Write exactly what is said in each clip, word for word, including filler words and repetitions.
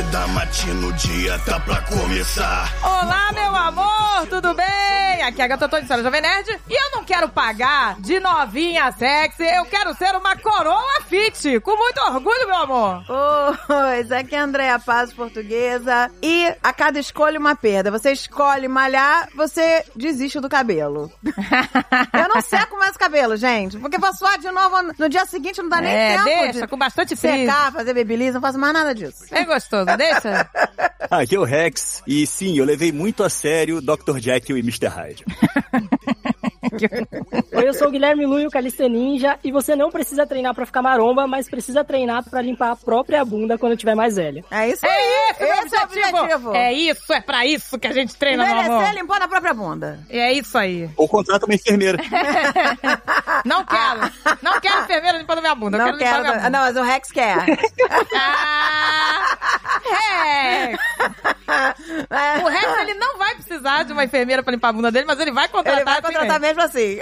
da matina, o dia tá pra começar. Olá, meu amor, tudo bem? Aqui é a Gata Tony, senhora Jovem Nerd. E eu não quero pagar de novinha sexy, eu quero ser uma coroa fit, com muito orgulho, meu amor. Pois, aqui é a Andréa Paz, portuguesa. E a cada escolha uma perda. Você escolhe malhar, você desiste do cabelo. Eu não seco mais o cabelo, gente, porque vou suar de novo no dia seguinte, não dá nem É, tempo deixa, de com bastante frio. secar, fazer babyliss, não faço mais nada disso. É gostoso, deixa. Aqui é o Rex, e sim, eu levei muito a sério doutor Jekyll e mister Hyde. Oi, eu sou o Guilherme Lui, o Calista Ninja, e você não precisa treinar pra ficar maromba, mas precisa treinar pra limpar a própria bunda quando tiver mais velha. É isso aí. É isso, meu Esse é o objetivo. objetivo. É isso, é pra isso que a gente treina, meu amor. Envelhecer limpando a própria bunda. É isso aí. Ou contrata uma enfermeira. Não quero. Não quero enfermeira limpando minha bunda. Eu Não quero limpar quero. minha bunda. Não, mas o Rex quer. Ah, Rex. O Rex, ele não vai precisar de uma enfermeira pra limpar a bunda dele, mas ele vai contratar. Ele vai assim contratar mesmo assim.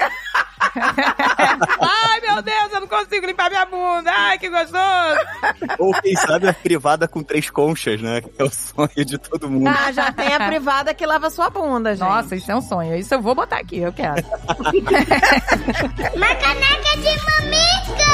Ai, meu Deus, eu não consigo limpar minha bunda. Ai, que gostoso. Ou quem sabe a privada com três conchas, né? Que é o sonho de todo mundo. Ah, já tem a privada que lava sua bunda, gente. Nossa, isso é um sonho. Isso eu vou botar aqui, eu quero. Uma caneca de mamica!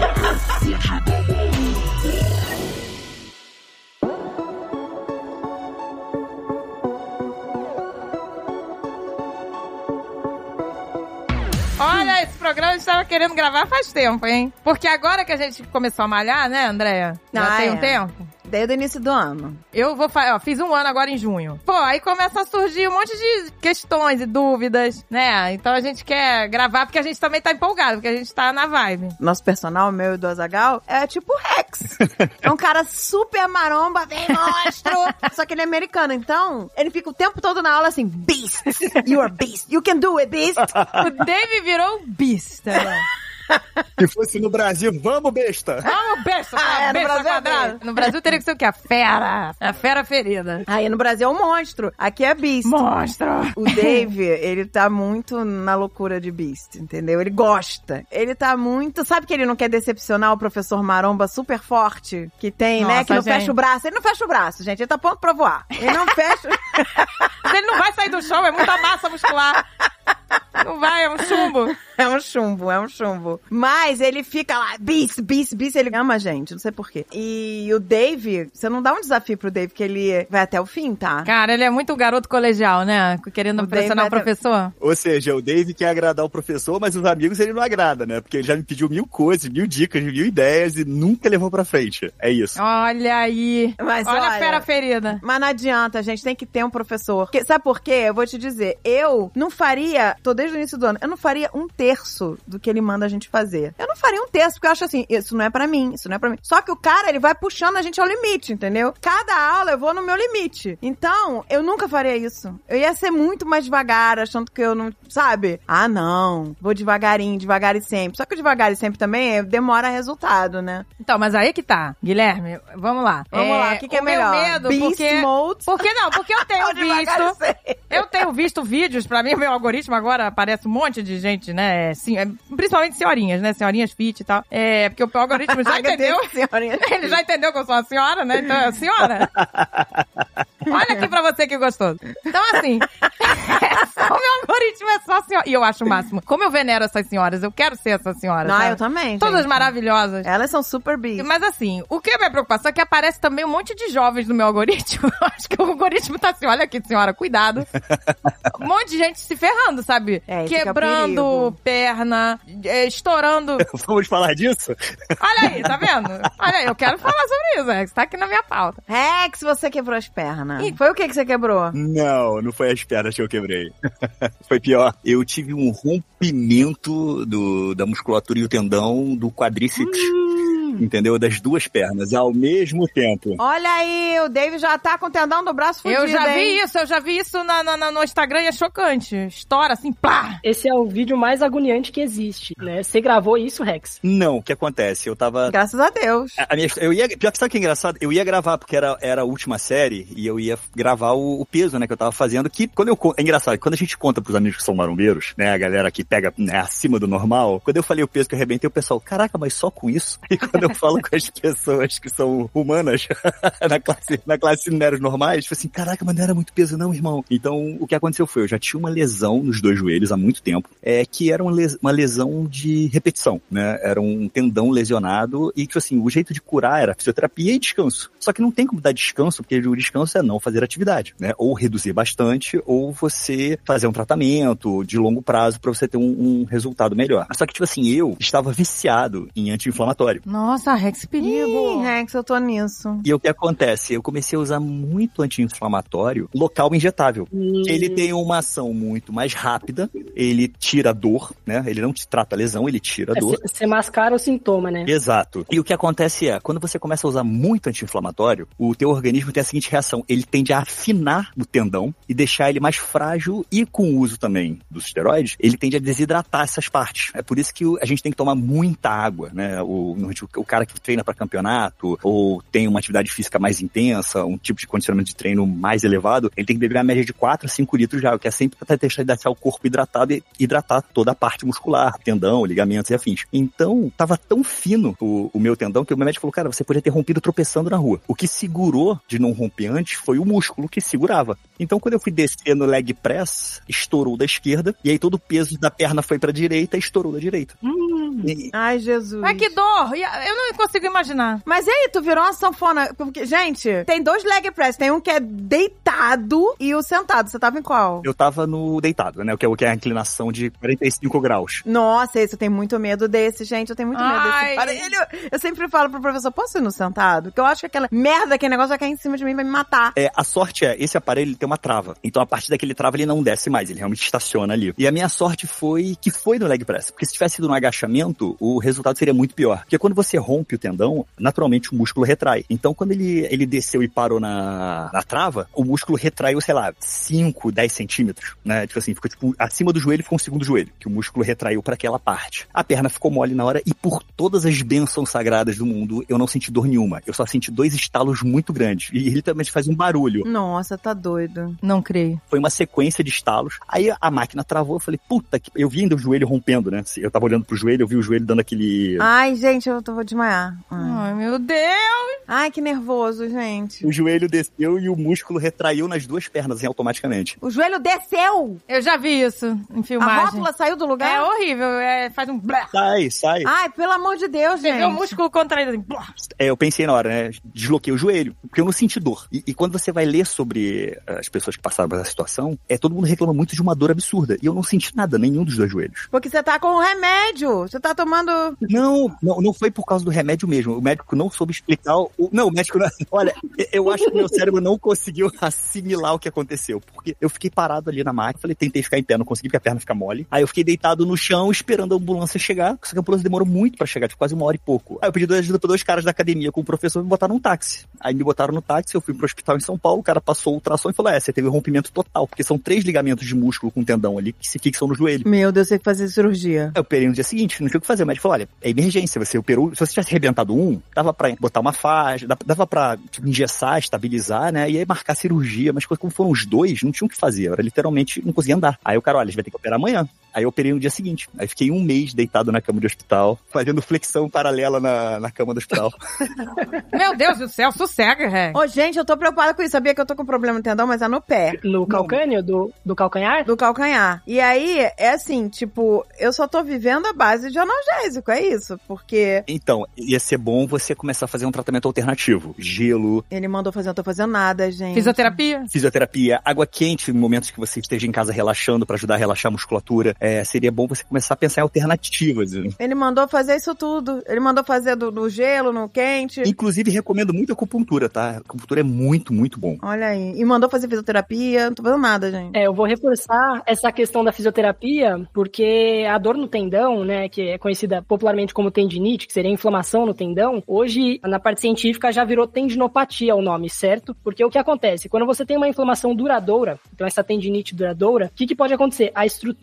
Olha, esse programa a gente tava querendo gravar faz tempo, hein? Porque agora que a gente começou a malhar, né, Andréia? Já Ah, tem um é. tempo. Desde o início do ano. Eu vou fazer, ó, fiz um ano agora em junho. Pô, aí começa a surgir um monte de questões e dúvidas, né? Então a gente quer gravar porque a gente também tá empolgado, porque a gente tá na vibe. Nosso personal, meu e do Azaghal, é tipo o Rex. É um cara super maromba, bem monstro. Só que ele é americano, então ele fica o tempo todo na aula assim, Beast, you are Beast, you can do it, Beast. O Dave virou um beast, né? Se fosse no Brasil, vamos, besta! Vamos, besta, Ah, é, no besta Brasil é quadrada. besta. No Brasil teria que ser o quê? A fera. A fera ferida. Aí no Brasil é um monstro, aqui é Beast. Monstro. O Dave, ele tá muito na loucura de Beast, entendeu? Ele gosta. Ele tá muito... Sabe que ele não quer decepcionar o professor maromba super forte que tem, Nossa, né? Que não gente. fecha o braço. Ele não fecha o braço, gente. Ele tá pronto pra voar. Ele não fecha... Ele não vai sair do chão, é muita massa muscular. Não vai, é um chumbo. É um chumbo, é um chumbo. Mas ele fica lá, bis, bis, bis, ele ama a gente, não sei porquê. E o Dave, você não dá um desafio pro Dave que ele vai até o fim, tá? Cara, ele é muito garoto colegial, né? Querendo O impressionar o Dave vai professor. Ou seja, o Dave quer agradar o professor, mas os amigos ele não agrada, né? Porque ele já me pediu mil coisas, mil dicas, mil ideias e nunca levou pra frente. É isso. Olha aí. Mas olha, olha, a fera ferida. Mas não adianta, a gente tem que ter um professor. Porque, sabe por quê? Eu vou te dizer, eu não faria, tô desde o início do ano, eu não faria um terço do que ele manda a gente fazer. Eu não faria um terço, porque eu acho assim, isso não é pra mim, isso não é pra mim. Só que o cara, ele vai puxando a gente ao limite, entendeu? Cada aula eu vou no meu limite. Então, eu nunca faria isso. Eu ia ser muito mais devagar, achando que eu não, sabe? Ah, não, vou devagarinho, devagar e sempre. Só que o devagar e sempre também é, demora resultado, né? Então, mas aí que tá. Guilherme, vamos lá. Vamos lá, o que que é o meu melhor? medo, Beast porque... mode? Porque não, porque eu tenho Ou devagar e visto... sempre? Eu tenho visto vídeos, pra mim, o meu algoritmo agora aparece um monte de gente, né? Sim, é, principalmente senhorinhas, né? Senhorinhas fit e tal. É, porque o algoritmo já entendeu. Ele já entendeu que eu sou uma senhora, né? Então, é senhora. Olha aqui pra você que gostoso. Então, assim, o meu algoritmo é só senhora. E eu acho o máximo. Como eu venero essas senhoras, eu quero ser essa senhora. Ah, sabe? eu também, Todas gente. maravilhosas. Elas são super big. Mas assim, o que é a minha preocupação é que aparece também um monte de jovens no meu algoritmo. Eu acho que o algoritmo tá assim, olha aqui, senhora, cuidado. Um monte de gente se ferrando, sabe? É, esse que é o Quebrando perigo. perna, é, estourando. Vamos falar disso? Olha aí, tá vendo? Olha aí, eu quero falar sobre isso, Rex. Tá aqui na minha pauta. Rex, você quebrou as pernas. Ih. Foi o que que você quebrou? Não, não foi as pernas que eu quebrei. Foi pior. Eu tive um rompimento do, da musculatura e o tendão do quadríceps. Entendeu? Das duas pernas, ao mesmo tempo. Olha aí, o David já tá com o tendão do braço fudido, Eu já vi hein? isso, eu já vi isso na, na- no Instagram e é chocante. Estoura assim, plá! Esse é o vídeo mais agoniante que existe, né? Você gravou isso, Rex? Não, o que acontece? Eu tava... Graças a Deus. A, a minha, eu ia, pior que sabe o que é engraçado? Eu ia gravar, porque era, era a última série, e eu ia gravar o, o peso, né, que eu tava fazendo, que quando eu... con- É engraçado, quando a gente conta pros amigos que são marombeiros, né, a galera que pega, né, acima do normal, quando eu falei o peso que eu arrebentei, o pessoal, caraca, mas só com isso? E quando eu falo com as pessoas que são humanas, na classe, na classe mineros normais, tipo assim, caraca, mas não era muito peso não, irmão. Então, o que aconteceu foi, eu já tinha uma lesão nos dois joelhos há muito tempo, é, que era uma, les- uma lesão de repetição, né? Era um tendão lesionado e, tipo assim, o jeito de curar era fisioterapia e descanso. Só que não tem como dar descanso, porque o descanso é não fazer atividade, né? Ou reduzir bastante, ou você fazer um tratamento de longo prazo pra você ter um, um resultado melhor. Só que, tipo assim, eu estava viciado em anti-inflamatório. Nossa, Rex, perigo. Ih, Rex, eu tô nisso. E o que acontece? Eu comecei a usar muito anti-inflamatório local injetável. Hum. Ele tem uma ação muito mais rápida, ele tira a dor, né? Ele não te trata a lesão, ele tira a É, dor. você mascara o sintoma, né? Exato. E o que acontece é, quando você começa a usar muito anti-inflamatório, o teu organismo tem a seguinte reação, ele tende a afinar o tendão e deixar ele mais frágil e com o uso também dos esteroides, ele tende a desidratar essas partes. É por isso que a gente tem que tomar muita água, né? O, o cara que treina para campeonato ou tem uma atividade física mais intensa, um tipo de condicionamento de treino mais elevado, ele tem que beber a média de quatro a cinco litros de água, que é sempre para deixar, deixar o corpo hidratado e hidratar toda a parte muscular, tendão, ligamentos e afins. Então, tava tão fino o, o meu tendão que o meu médico falou, cara, você podia ter rompido tropeçando na rua. O que segurou de não romper antes foi o músculo que segurava. Então, quando eu fui descer no leg press, estourou da esquerda, e aí todo o peso da perna foi pra direita e estourou da direita. Hum. E, Ai, Jesus. Ai, que dor. E Eu não consigo imaginar. Mas e aí, tu virou uma sanfona? Porque, gente, tem dois leg press. Tem um que é deitado e o sentado. Você tava em qual? eu tava no deitado, né? O que é, o que é a inclinação de quarenta e cinco graus. Nossa, esse eu tenho muito medo desse, gente. Eu tenho muito medo Ai. desse aparelho. Eu sempre falo pro professor, posso ir no sentado? Porque eu acho que aquela merda, aquele negócio vai cair em cima de mim e vai me matar. É, a sorte é, esse aparelho ele tem uma trava. Então, a partir daquele trava, ele não desce mais. Ele realmente estaciona ali. E a minha sorte foi que foi no leg press. Porque se tivesse sido no agachamento, o resultado seria muito pior. Porque quando você rompe o tendão, naturalmente o músculo retrai. Então, quando ele, ele desceu e parou na, na trava, o músculo retraiu, sei lá, cinco, dez centímetros, né? Tipo assim, ficou tipo, acima do joelho ficou um segundo joelho, que o músculo retraiu para aquela parte. A perna ficou mole na hora e por todas as bênçãos sagradas do mundo, eu não senti dor nenhuma. Eu só senti dois estalos muito grandes. E ele também fazia um barulho. Nossa, tá doido. Não creio. Foi uma sequência de estalos. Aí a máquina travou, eu falei, puta que... Eu vi ainda o joelho rompendo, né? Eu tava olhando pro joelho, eu vi o joelho dando aquele... Ai, gente, eu tô, vou desmaiar. Ai. Ai, meu Deus. Ai, que nervoso, gente. O joelho desceu e o músculo retraiu nas duas pernas, assim, automaticamente. O joelho desceu! Eu já vi isso em A filmagem. rótula saiu do lugar? É horrível. É, faz um... blá. Sai, sai. Ai, pelo amor de Deus, Você gente. vê o músculo contraído assim. blá. É, eu pensei na hora, né? Desloquei o joelho, porque eu não senti dor. E, e quando você vai ler sobre as pessoas que passaram por essa situação, é, todo mundo reclama muito de uma dor absurda. E eu não senti nada, nenhum dos dois joelhos. Porque você tá com um remédio. Você tá tomando... Não, não, não foi por causa do remédio mesmo. O médico não soube explicar o... Não, o médico não... Olha, eu acho que meu cérebro não conseguiu assimilar o que aconteceu. Porque eu fiquei parado ali na máquina, falei, tentei ficar em pé, não consegui porque a perna fica mole. Aí eu fiquei deitado no chão esperando a ambulância chegar, só que a ambulância demorou muito pra chegar, tipo, quase uma hora e pouco. Aí eu pedi ajuda pra dois caras da academia com o professor e me botaram num táxi. Aí me botaram no táxi, eu fui pro hospital em São Paulo, o cara passou o ultrassom e falou, é, você teve um rompimento total, porque são três ligamentos de músculo com tendão ali que se fixam no joelho. Meu Deus, tem que fazer cirurgia. Eu operei no dia seguinte, não tinha o que fazer. O médico falou, olha, é emergência, você operou, se você tivesse arrebentado um, dava pra botar uma faixa, dava pra tipo, engessar, estabilizar, né, e aí marcar cirurgia, mas como foram os dois, não tinha o que fazer, eu era literalmente, não conseguia andar. Aí o cara, olha, a gente vai ter que operar amanhã. Aí eu operei no dia seguinte. Aí fiquei um mês deitado na cama do hospital, fazendo flexão paralela na, na cama do hospital. Meu Deus do céu, sossega, Ré. Ô, gente, eu tô preocupada com isso. Sabia que eu tô com problema no tendão, mas é no pé. No calcânio do, do calcanhar? Do calcanhar. E aí, é assim, tipo, eu só tô vivendo a base de analgésico, é isso? Porque... Então, ia ser bom você começar a fazer um tratamento alternativo. Gelo. Ele mandou fazer, eu não tô fazendo nada, gente. Fisioterapia? Fisioterapia, água quente, em momentos que você esteja em casa relaxando pra ajudar a relaxar a musculatura. É, seria bom você começar a pensar em alternativas. Ele mandou fazer isso tudo. Ele mandou fazer do, do gelo, no quente. Inclusive, recomendo muito a acupuntura, tá? A acupuntura é muito, muito bom. Olha aí. E mandou fazer fisioterapia. Não tô fazendo nada, gente. É, eu vou reforçar essa questão da fisioterapia, porque a dor no tendão, né, que é conhecida popularmente como tendinite, que seria a inflamação no tendão, hoje, na parte científica, já virou tendinopatia o nome, certo? Porque o que acontece? Quando você tem uma inflamação duradoura, então essa tendinite duradoura, o que, que pode acontecer? A estrutura do tendão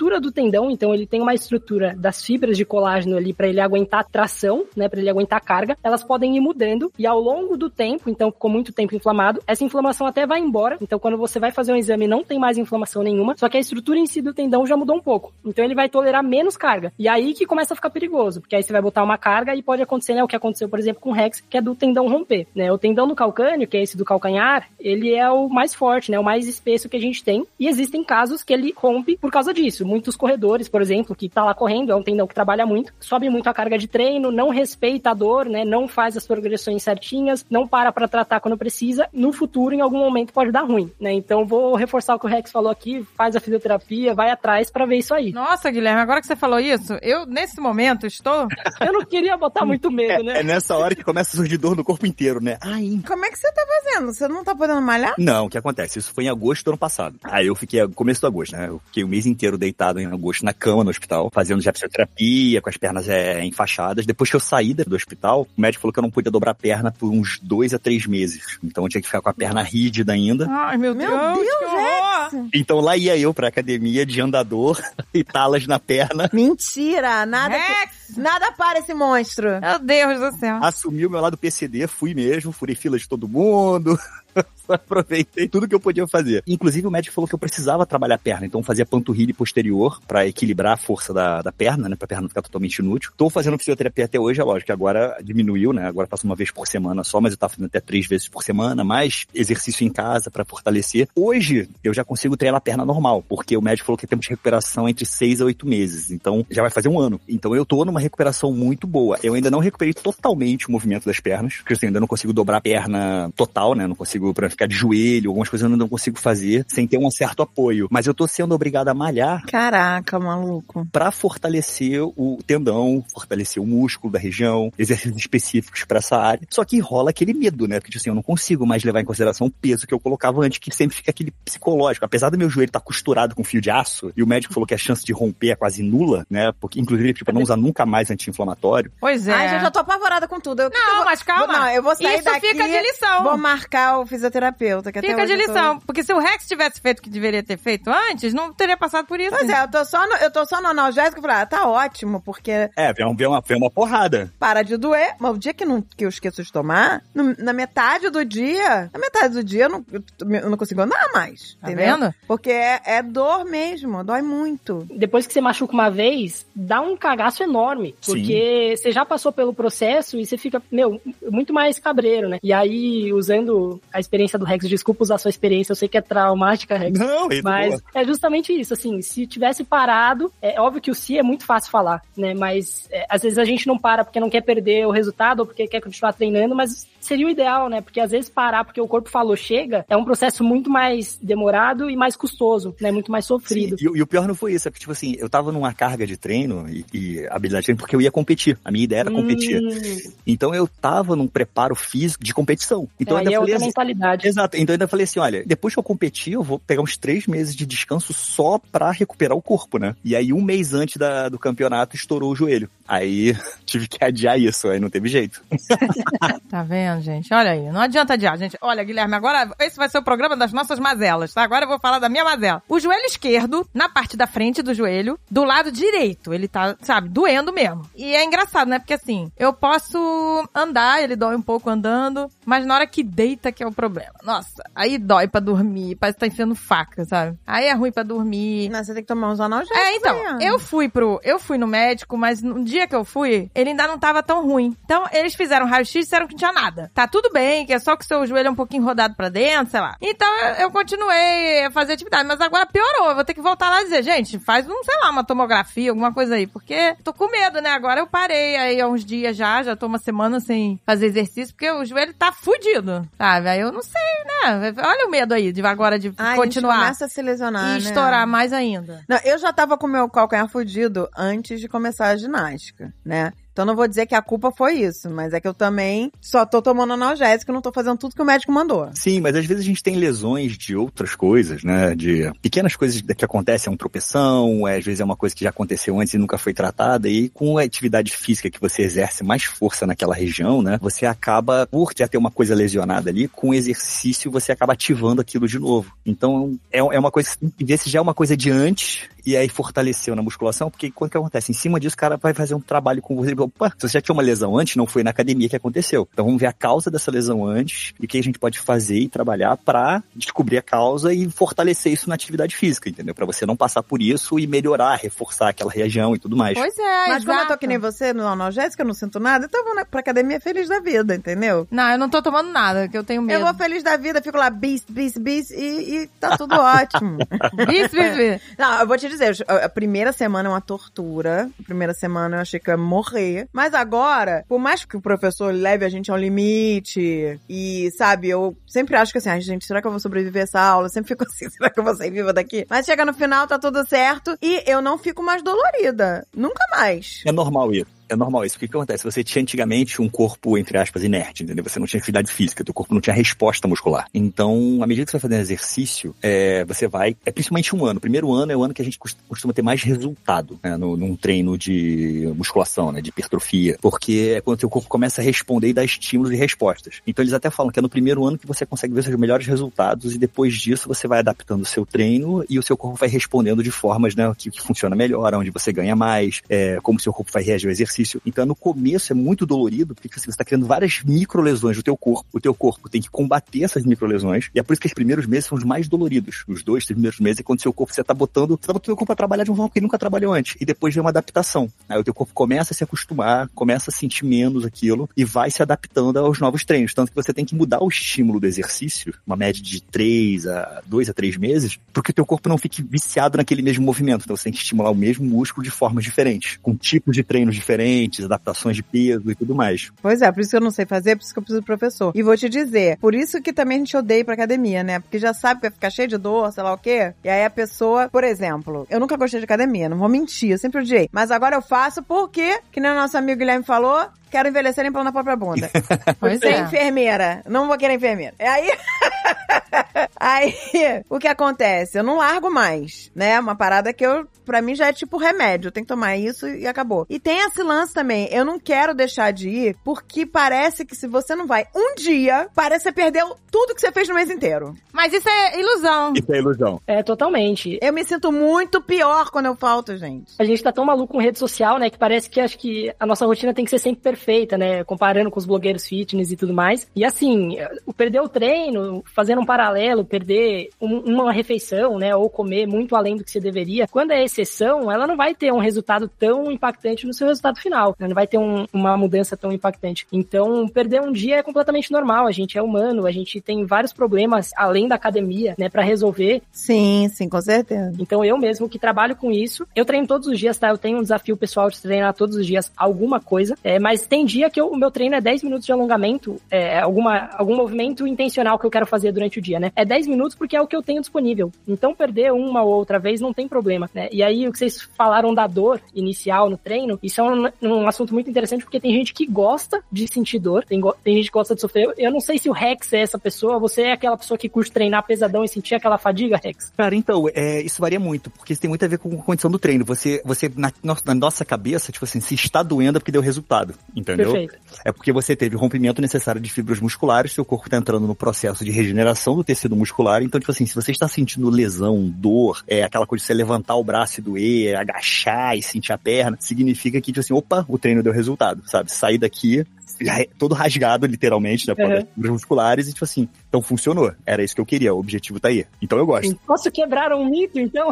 tendão, então ele tem uma estrutura das fibras de colágeno ali para ele aguentar tração, né, para ele aguentar carga. Elas podem ir mudando e ao longo do tempo, então ficou muito tempo inflamado, essa inflamação até vai embora. Então quando você vai fazer um exame não tem mais inflamação nenhuma, só que a estrutura em si do tendão já mudou um pouco. Então ele vai tolerar menos carga. E aí que começa a ficar perigoso, porque aí você vai botar uma carga e pode acontecer, né, o que aconteceu, por exemplo, com o Rex, que é do tendão romper, né? O tendão do calcâneo, que é esse do calcanhar, ele é o mais forte, né, o mais espesso que a gente tem. E existem casos que ele rompe por causa disso. Muitos corredores, por exemplo, que tá lá correndo, é um tendão que trabalha muito, sobe muito a carga de treino, não respeita a dor, né, não faz as progressões certinhas, não para pra tratar quando precisa, no futuro, em algum momento, pode dar ruim, né? Então, vou reforçar o que o Rex falou aqui, faz a fisioterapia, vai atrás pra ver isso aí. Nossa, Guilherme, agora que você falou isso, eu, nesse momento, estou... Eu não queria botar muito medo, né? É, é nessa hora que começa a surgir dor no corpo inteiro, né? Ai. Como é que você tá fazendo? Você não tá podendo malhar? Não, o que acontece? Isso foi em agosto do ano passado. Aí eu fiquei, começo do agosto, né? Eu fiquei o mês inteiro deitado em agosto na cama no hospital, fazendo já fisioterapia, com as pernas é, enfaixadas. Depois que eu saí do hospital, o médico falou que eu não podia dobrar a perna por uns dois a três meses. Então eu tinha que ficar com a perna rígida ainda. Ai, meu Deus, Meu Deus, que horror! Então lá ia eu pra academia de andador e talas na perna. Mentira! Nada, que, nada para esse monstro. Meu Deus do céu. Assumi o meu lado P C D, fui mesmo, furei fila de todo mundo. Aproveitei tudo que eu podia fazer. Inclusive, o médico falou que eu precisava trabalhar a perna, então fazia panturrilha posterior pra equilibrar a força da, da perna, né? Pra perna não ficar totalmente inútil. Tô fazendo fisioterapia até hoje, é lógico que agora diminuiu, né? Agora faço uma vez por semana só, mas eu tava fazendo até três vezes por semana, mais exercício em casa pra fortalecer. Hoje, eu já consigo treinar a perna normal, porque o médico falou que temos recuperação entre seis a oito meses, então já vai fazer um ano. Então eu tô numa recuperação muito boa. Eu ainda não recuperei totalmente o movimento das pernas, porque assim, eu ainda não consigo dobrar a perna total, né? Não consigo pra ficar de joelho, algumas coisas eu ainda não consigo fazer sem ter um certo apoio. Mas eu tô sendo obrigado a malhar. Caraca, maluco. Pra fortalecer o tendão, fortalecer o músculo da região, exercícios específicos pra essa área. Só que rola aquele medo, né? Porque assim, eu não consigo mais levar em consideração o peso que eu colocava antes, que sempre fica aquele psicológico. Apesar do meu joelho estar costurado com fio de aço, e o médico falou que a chance de romper é quase nula, né? Porque, inclusive, tipo, não usar nunca mais anti-inflamatório. Pois é. Ai, gente, eu tô apavorada com tudo. Eu, Não, eu vou, mas calma. Vou, não, eu vou sair Isso daqui, fica de lição. Vou marcar o fisioterapeuta. Que Fica até de hoje eu lição. tô... Porque se o Rex tivesse feito o que deveria ter feito antes, não teria passado por isso. Pois é, eu tô só no, eu tô só no analgésico e falei, ah, tá ótimo, porque... É, vem uma, vem uma porrada. Para de doer, mas o dia que, não, que eu esqueço de tomar, no, na metade do dia, na metade do dia eu não, eu não consigo andar mais, Tá entendeu? vendo? Porque é, é dor mesmo, dói muito. Depois que você machuca uma vez, dá um cagaço enorme. Sim. Porque você já passou pelo processo e você fica, meu, muito mais cabreiro, né? E aí, usando a experiência do Rex, desculpa usar a sua experiência, eu sei que é traumática, Rex. Não, é mas boa. é justamente isso, assim, se tivesse parado, é óbvio que o se é muito fácil falar, né? Mas é, às vezes a gente não para porque não quer perder o resultado ou porque quer continuar treinando, mas seria o ideal, né? Porque às vezes parar porque o corpo falou chega, é um processo muito mais demorado e mais custoso, né? Muito mais sofrido. Sim, e, e o pior não foi isso, é que, tipo assim, eu tava numa carga de treino e, e habilidade de treino porque eu ia competir. A minha ideia era competir. Hum. Então eu tava num preparo físico de competição. Então É, eu ainda aí é falei outra assim, mentalidade. exato. Então eu ainda falei assim, olha, depois que eu competir, eu vou pegar uns três meses de descanso só pra recuperar o corpo, né? E aí um mês antes da, do campeonato estourou o joelho. Aí tive que adiar isso, aí não teve jeito. Tá vendo, gente? Olha aí, não adianta adiar, gente. Olha, Guilherme, agora esse vai ser o programa das nossas mazelas, tá? Agora eu vou falar da minha mazela. O joelho esquerdo, na parte da frente do joelho, do lado direito, ele tá, sabe, doendo mesmo. E é engraçado, né? Porque assim, eu posso andar, ele dói um pouco andando, mas na hora que deita que é o problema. Nossa, aí dói pra dormir, parece que tá enfiando faca, sabe? Aí é ruim pra dormir. Não, você tem que tomar uns analgésicos. É, então, aí, ó. eu fui pro, eu fui no médico, mas no dia que eu fui, ele ainda não tava tão ruim. Então, eles fizeram raio-x e disseram que não tinha nada. Tá tudo bem, que é só que o seu joelho é um pouquinho rodado pra dentro, sei lá. Então, eu, eu continuei a fazer atividade, mas agora piorou. Eu vou ter que voltar lá e dizer, gente, faz um, sei lá, uma tomografia, alguma coisa aí, porque tô com medo, né? Agora eu parei aí há uns dias já, já tô uma semana sem fazer exercício, porque o joelho tá fudido, sabe? Aí eu não sei, né? Olha o medo aí de agora de Ai, continuar. A gente começa a se lesionar, E né? estourar mais ainda. Não, eu já tava com o meu calcanhar fudido antes de começar a ginástica, né? Então não vou dizer que a culpa foi isso, mas é que eu também só tô tomando analgésico e não tô fazendo tudo que o médico mandou. Sim, mas às vezes a gente tem lesões de outras coisas, né? De pequenas coisas que acontecem, é uma tropeção, é, às vezes é uma coisa que já aconteceu antes e nunca foi tratada, e com a atividade física que você exerce mais força naquela região, né? Você acaba, por já ter uma coisa lesionada ali, com o exercício você acaba ativando aquilo de novo. Então é, é uma coisa, tem que ver se já é uma coisa de antes, e aí fortaleceu na musculação, porque quando que acontece? Em cima disso, o cara vai fazer um trabalho com você. Opa, se você já tinha uma lesão antes, não foi na academia que aconteceu. Então vamos ver a causa dessa lesão antes e o que a gente pode fazer e trabalhar pra descobrir a causa e fortalecer isso na atividade física, entendeu? Pra você não passar por isso e melhorar, reforçar aquela região e tudo mais. Pois é, Mas exato. como eu tô que nem você no analgésico, eu não sinto nada, então eu vou pra academia feliz da vida, entendeu? Não, eu não tô tomando nada, que eu tenho medo. Eu vou feliz da vida, fico lá bis, bis, bis e, e tá tudo ótimo. Bis, bis, bis. Não, eu vou te dizer, a primeira semana é uma tortura. A primeira semana eu achei que eu ia morrer. Mas agora, por mais que o professor leve a gente ao limite e, sabe, eu sempre acho que assim, ai, gente, será que eu vou sobreviver a essa aula? Eu sempre fico assim, será que eu vou sair viva daqui? Mas chega no final, tá tudo certo e eu não fico mais dolorida. Nunca mais. É normal isso. É normal isso. O que que acontece? Você tinha antigamente um corpo, entre aspas, inerte, entendeu? Você não tinha atividade física, teu corpo não tinha resposta muscular. Então, à medida que você vai fazendo exercício, é, você vai... É principalmente um ano. O primeiro ano é o ano que a gente costuma ter mais resultado, né? No, num treino de musculação, né? De hipertrofia. Porque é quando o teu corpo começa a responder e dar estímulos e respostas. Então, eles até falam que é no primeiro ano que você consegue ver seus melhores resultados e depois disso você vai adaptando o seu treino e o seu corpo vai respondendo de formas, né? Que, que funciona melhor, onde você ganha mais, é, como o seu corpo vai reagir ao exercício. Então, no começo é muito dolorido, porque assim, você está criando várias microlesões no teu corpo. O teu corpo tem que combater essas microlesões, e é por isso que os primeiros meses são os mais doloridos. Os dois, três primeiros meses é quando o seu corpo, você está botando, você tá botando o teu corpo a trabalhar de uma forma que ele nunca trabalhou antes. E depois vem uma adaptação. Aí o teu corpo começa a se acostumar, começa a sentir menos aquilo, e vai se adaptando aos novos treinos. Tanto que você tem que mudar o estímulo do exercício, uma média de três a dois a três meses, porque o teu corpo não fique viciado naquele mesmo movimento. Então você tem que estimular o mesmo músculo de formas diferentes, com tipos de treinos diferentes, adaptações de peso e tudo mais. Pois é, por isso que eu não sei fazer, por isso que eu preciso do professor. E vou te dizer, por isso que também a gente odeia ir pra academia, né? Porque já sabe que vai ficar cheio de dor, sei lá o quê. E aí a pessoa, por exemplo, eu nunca gostei de academia, não vou mentir, eu sempre odiei. Mas agora eu faço porque, que nem o nosso amigo Guilherme falou, quero envelhecer limpando a própria bunda. Pois Ser é. enfermeira. Não vou querer enfermeira. E aí... aí, o que acontece? Eu não largo mais, né? Uma parada que eu, pra mim, já é tipo remédio. Eu tenho que tomar isso e acabou. E tem esse lance também. Eu não quero deixar de ir porque parece que se você não vai um dia, parece que você perdeu tudo que você fez no mês inteiro. Mas isso é ilusão. Isso é ilusão. É, totalmente. Eu me sinto muito pior quando eu falto, gente. A gente tá tão maluco com rede social, né, que parece que acho que a nossa rotina tem que ser sempre perfeita, né, comparando com os blogueiros fitness e tudo mais. E assim, o perder o treino, fazendo um paralelo, perder um, uma refeição, né, ou comer muito além do que você deveria, quando é exceção, ela não vai ter um resultado tão impactante no seu resultado final, né, não vai ter um, uma mudança tão impactante. Então, perder um dia é completamente normal, a gente é humano, a gente tem vários problemas além da academia, né, pra resolver. Sim, sim, com certeza. Então, eu mesmo que trabalho com isso, eu treino todos os dias, tá? Eu tenho um desafio pessoal de treinar todos os dias alguma coisa, é, mas tem dia que eu, o meu treino é dez minutos de alongamento, é, alguma, algum movimento intencional que eu quero fazer durante o dia, né? É dez minutos porque é o que eu tenho disponível. Então, perder uma ou outra vez não tem problema, né? E aí, o que vocês falaram da dor inicial no treino, isso é um, um assunto muito interessante porque tem gente que gosta de sentir dor, tem, tem gente que gosta de sofrer. Eu não sei se o Rex é essa pessoa, você é aquela pessoa que curte treinar pesadão e sentir aquela fadiga, Rex? Cara, então, é, isso varia muito, porque isso tem muito a ver com a condição do treino. Você, você na, na nossa cabeça, tipo assim, se está doendo é porque deu resultado, entendeu? Perfeito. É porque você teve o rompimento necessário de fibras musculares, seu corpo está entrando no processo de regeneração do tecido muscular, então, tipo assim, se você está sentindo lesão, dor, é aquela coisa de você levantar o braço e doer, agachar e sentir a perna, significa que, tipo assim, opa, o treino deu resultado, sabe? Sair daqui todo rasgado, literalmente, né, por causa das fibras musculares, e tipo assim, então funcionou. Era isso que eu queria, o objetivo tá aí. Então eu gosto. Posso quebrar um mito, então?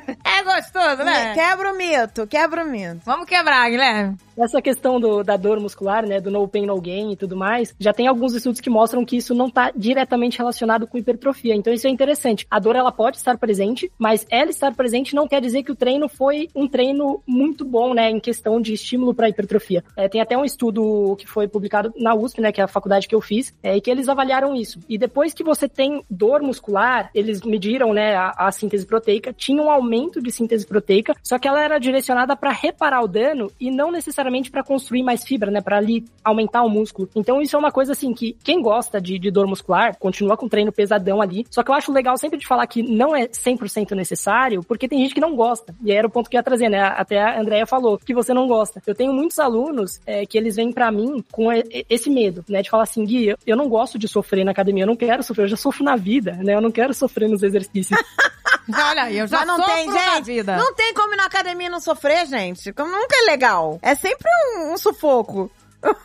É gostoso, né? Quebra o mito, quebra o mito. Vamos quebrar, Guilherme. Essa questão do, da dor muscular, né, do no pain, no gain e tudo mais, já tem alguns estudos que mostram que isso não está diretamente relacionado com hipertrofia. Então isso é interessante. A dor, ela pode estar presente, mas ela estar presente não quer dizer que o treino foi um treino muito bom, né, em questão de estímulo para hipertrofia. É, tem até um estudo que foi publicado na U S P, né, que é a faculdade que eu fiz, é, e que eles avaliaram isso. E depois que você tem dor muscular, eles mediram, né, a, a síntese proteica, tinha um aumento de síntese proteica, só que ela era direcionada para reparar o dano e não necessariamente para construir mais fibra, né, para ali aumentar o músculo. Então isso é uma coisa assim que quem gosta de, de dor muscular continua com treino pesadão ali, só que eu acho legal sempre de falar que não é cem por cento necessário, porque tem gente que não gosta. E aí era o ponto que eu ia trazer, né? Até a Andrea falou que você não gosta. Eu tenho muitos alunos é, que eles vêm pra mim com esse medo, né? De falar assim, Gui, eu não gosto de sofrer na academia, eu não quero sofrer, eu já sofro na vida, né? Eu não quero sofrer nos exercícios. Olha aí, eu já Mas não sofro tem, na gente, vida. Não tem como ir na academia não sofrer, gente. Como nunca é legal. É sempre um, um sufoco.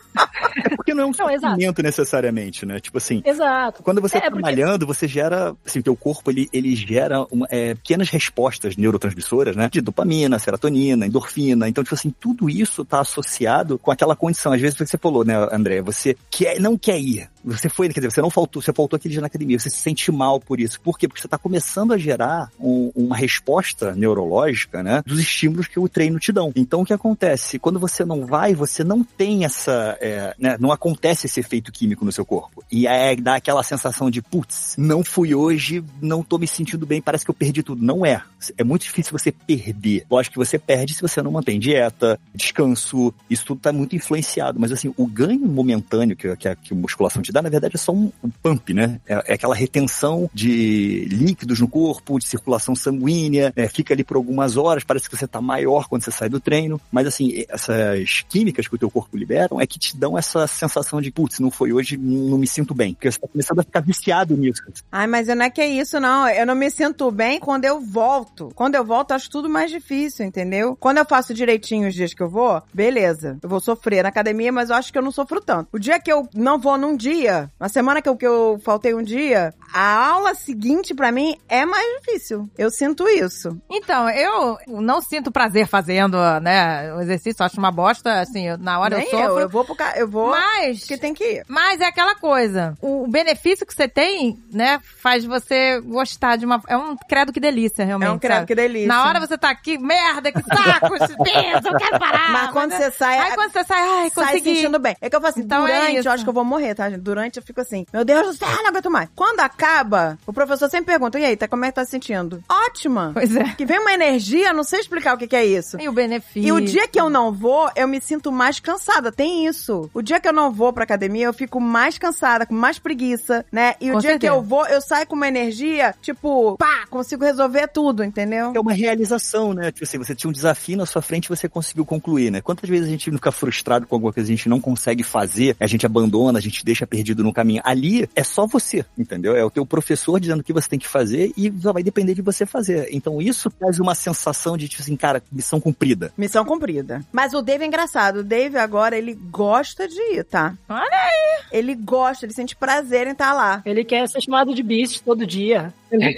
É porque não é um Não, sofrimento necessariamente, né? Tipo assim, Exato. quando você É, tá porque- malhando, você gera, assim, teu corpo, ele, ele gera uma, é, pequenas respostas neurotransmissoras, né? De dopamina, serotonina, endorfina. Então, tipo assim, tudo isso tá associado com aquela condição. Às vezes, você falou, né, André? Você quer, não quer ir. Você foi, quer dizer, você não faltou, você faltou aquele dia na academia, você se sente mal por isso. Por quê? Porque você tá começando a gerar um, uma resposta neurológica, né? Dos estímulos que o treino te dão. Então, o que acontece? Quando você não vai, você não tem essa... É, né, não acontece esse efeito químico no seu corpo. E aí dá aquela sensação de, putz, não fui hoje, não tô me sentindo bem, parece que eu perdi tudo. Não é. É muito difícil você perder. Lógico que você perde se você não mantém dieta, descanso, isso tudo tá muito influenciado. Mas assim, o ganho momentâneo que, que, a, que a musculação te dá, na verdade, é só um, um pump, né? É, é aquela retenção de líquidos no corpo, de circulação sanguínea, é, fica ali por algumas horas, parece que você tá maior quando você sai do treino. Mas assim, essas químicas que o teu corpo liberam é que te dão essa sensação de, putz, não foi hoje, não me sinto bem. Porque você tá começando a ficar viciado nisso. Ai, mas não é que é isso, não. Eu não me sinto bem quando eu volto. Quando eu volto, eu acho tudo mais difícil, entendeu? Quando eu faço direitinho os dias que eu vou, beleza. Eu vou sofrer na academia, mas eu acho que eu não sofro tanto. O dia que eu não vou num dia, na semana que eu, que eu faltei um dia, a aula seguinte, pra mim, é mais difícil. Eu sinto isso. Então, eu não sinto prazer fazendo, né, o exercício, acho uma bosta, assim, eu- na hora Nem eu sofro. eu. Eu vou pro ca... Eu vou Mas, porque tem que ir. mas é aquela coisa, o benefício que você tem, né, faz você gostar de uma... É um credo que delícia, realmente, É um credo sabe? que delícia. Na hora você tá aqui, merda, que saco, esse peso, eu quero parar. Mas quando você sai... Aí quando você sai, ai, sai consegui. sentindo bem. É que eu falo assim, Então é durante, isso. eu acho que eu vou morrer, tá, gente? Durante eu fico assim, meu Deus do céu, não aguento mais. Quando acaba, o professor sempre pergunta, e aí, tá, como é que tá se sentindo? Ótima! Pois é. Que vem uma energia, não sei explicar o que, que é isso. E o benefício. E o dia que eu não vou, eu me sinto mais cansada. Tem isso. O dia que eu não vou pra academia, eu fico mais cansada, com mais preguiça, né? E o Com dia certeza. que eu vou, eu saio com uma energia, tipo, pá, consigo resolver tudo, entendeu? É uma realização, né? Tipo assim, você tinha um desafio na sua frente e você conseguiu concluir, né? Quantas vezes a gente fica frustrado com alguma coisa que a gente não consegue fazer, a gente abandona, a gente deixa perdido no caminho. Ali é só você, entendeu? É o teu professor dizendo o que você tem que fazer e só vai depender de você fazer. Então isso traz uma sensação de, tipo assim, cara, missão cumprida. Missão cumprida. Mas o Dave é engraçado. O Dave agora, ele gosta de ir, tá? Olha aí. Ele gosta, ele sente prazer em estar lá. Ele quer ser chamado de Beast todo dia.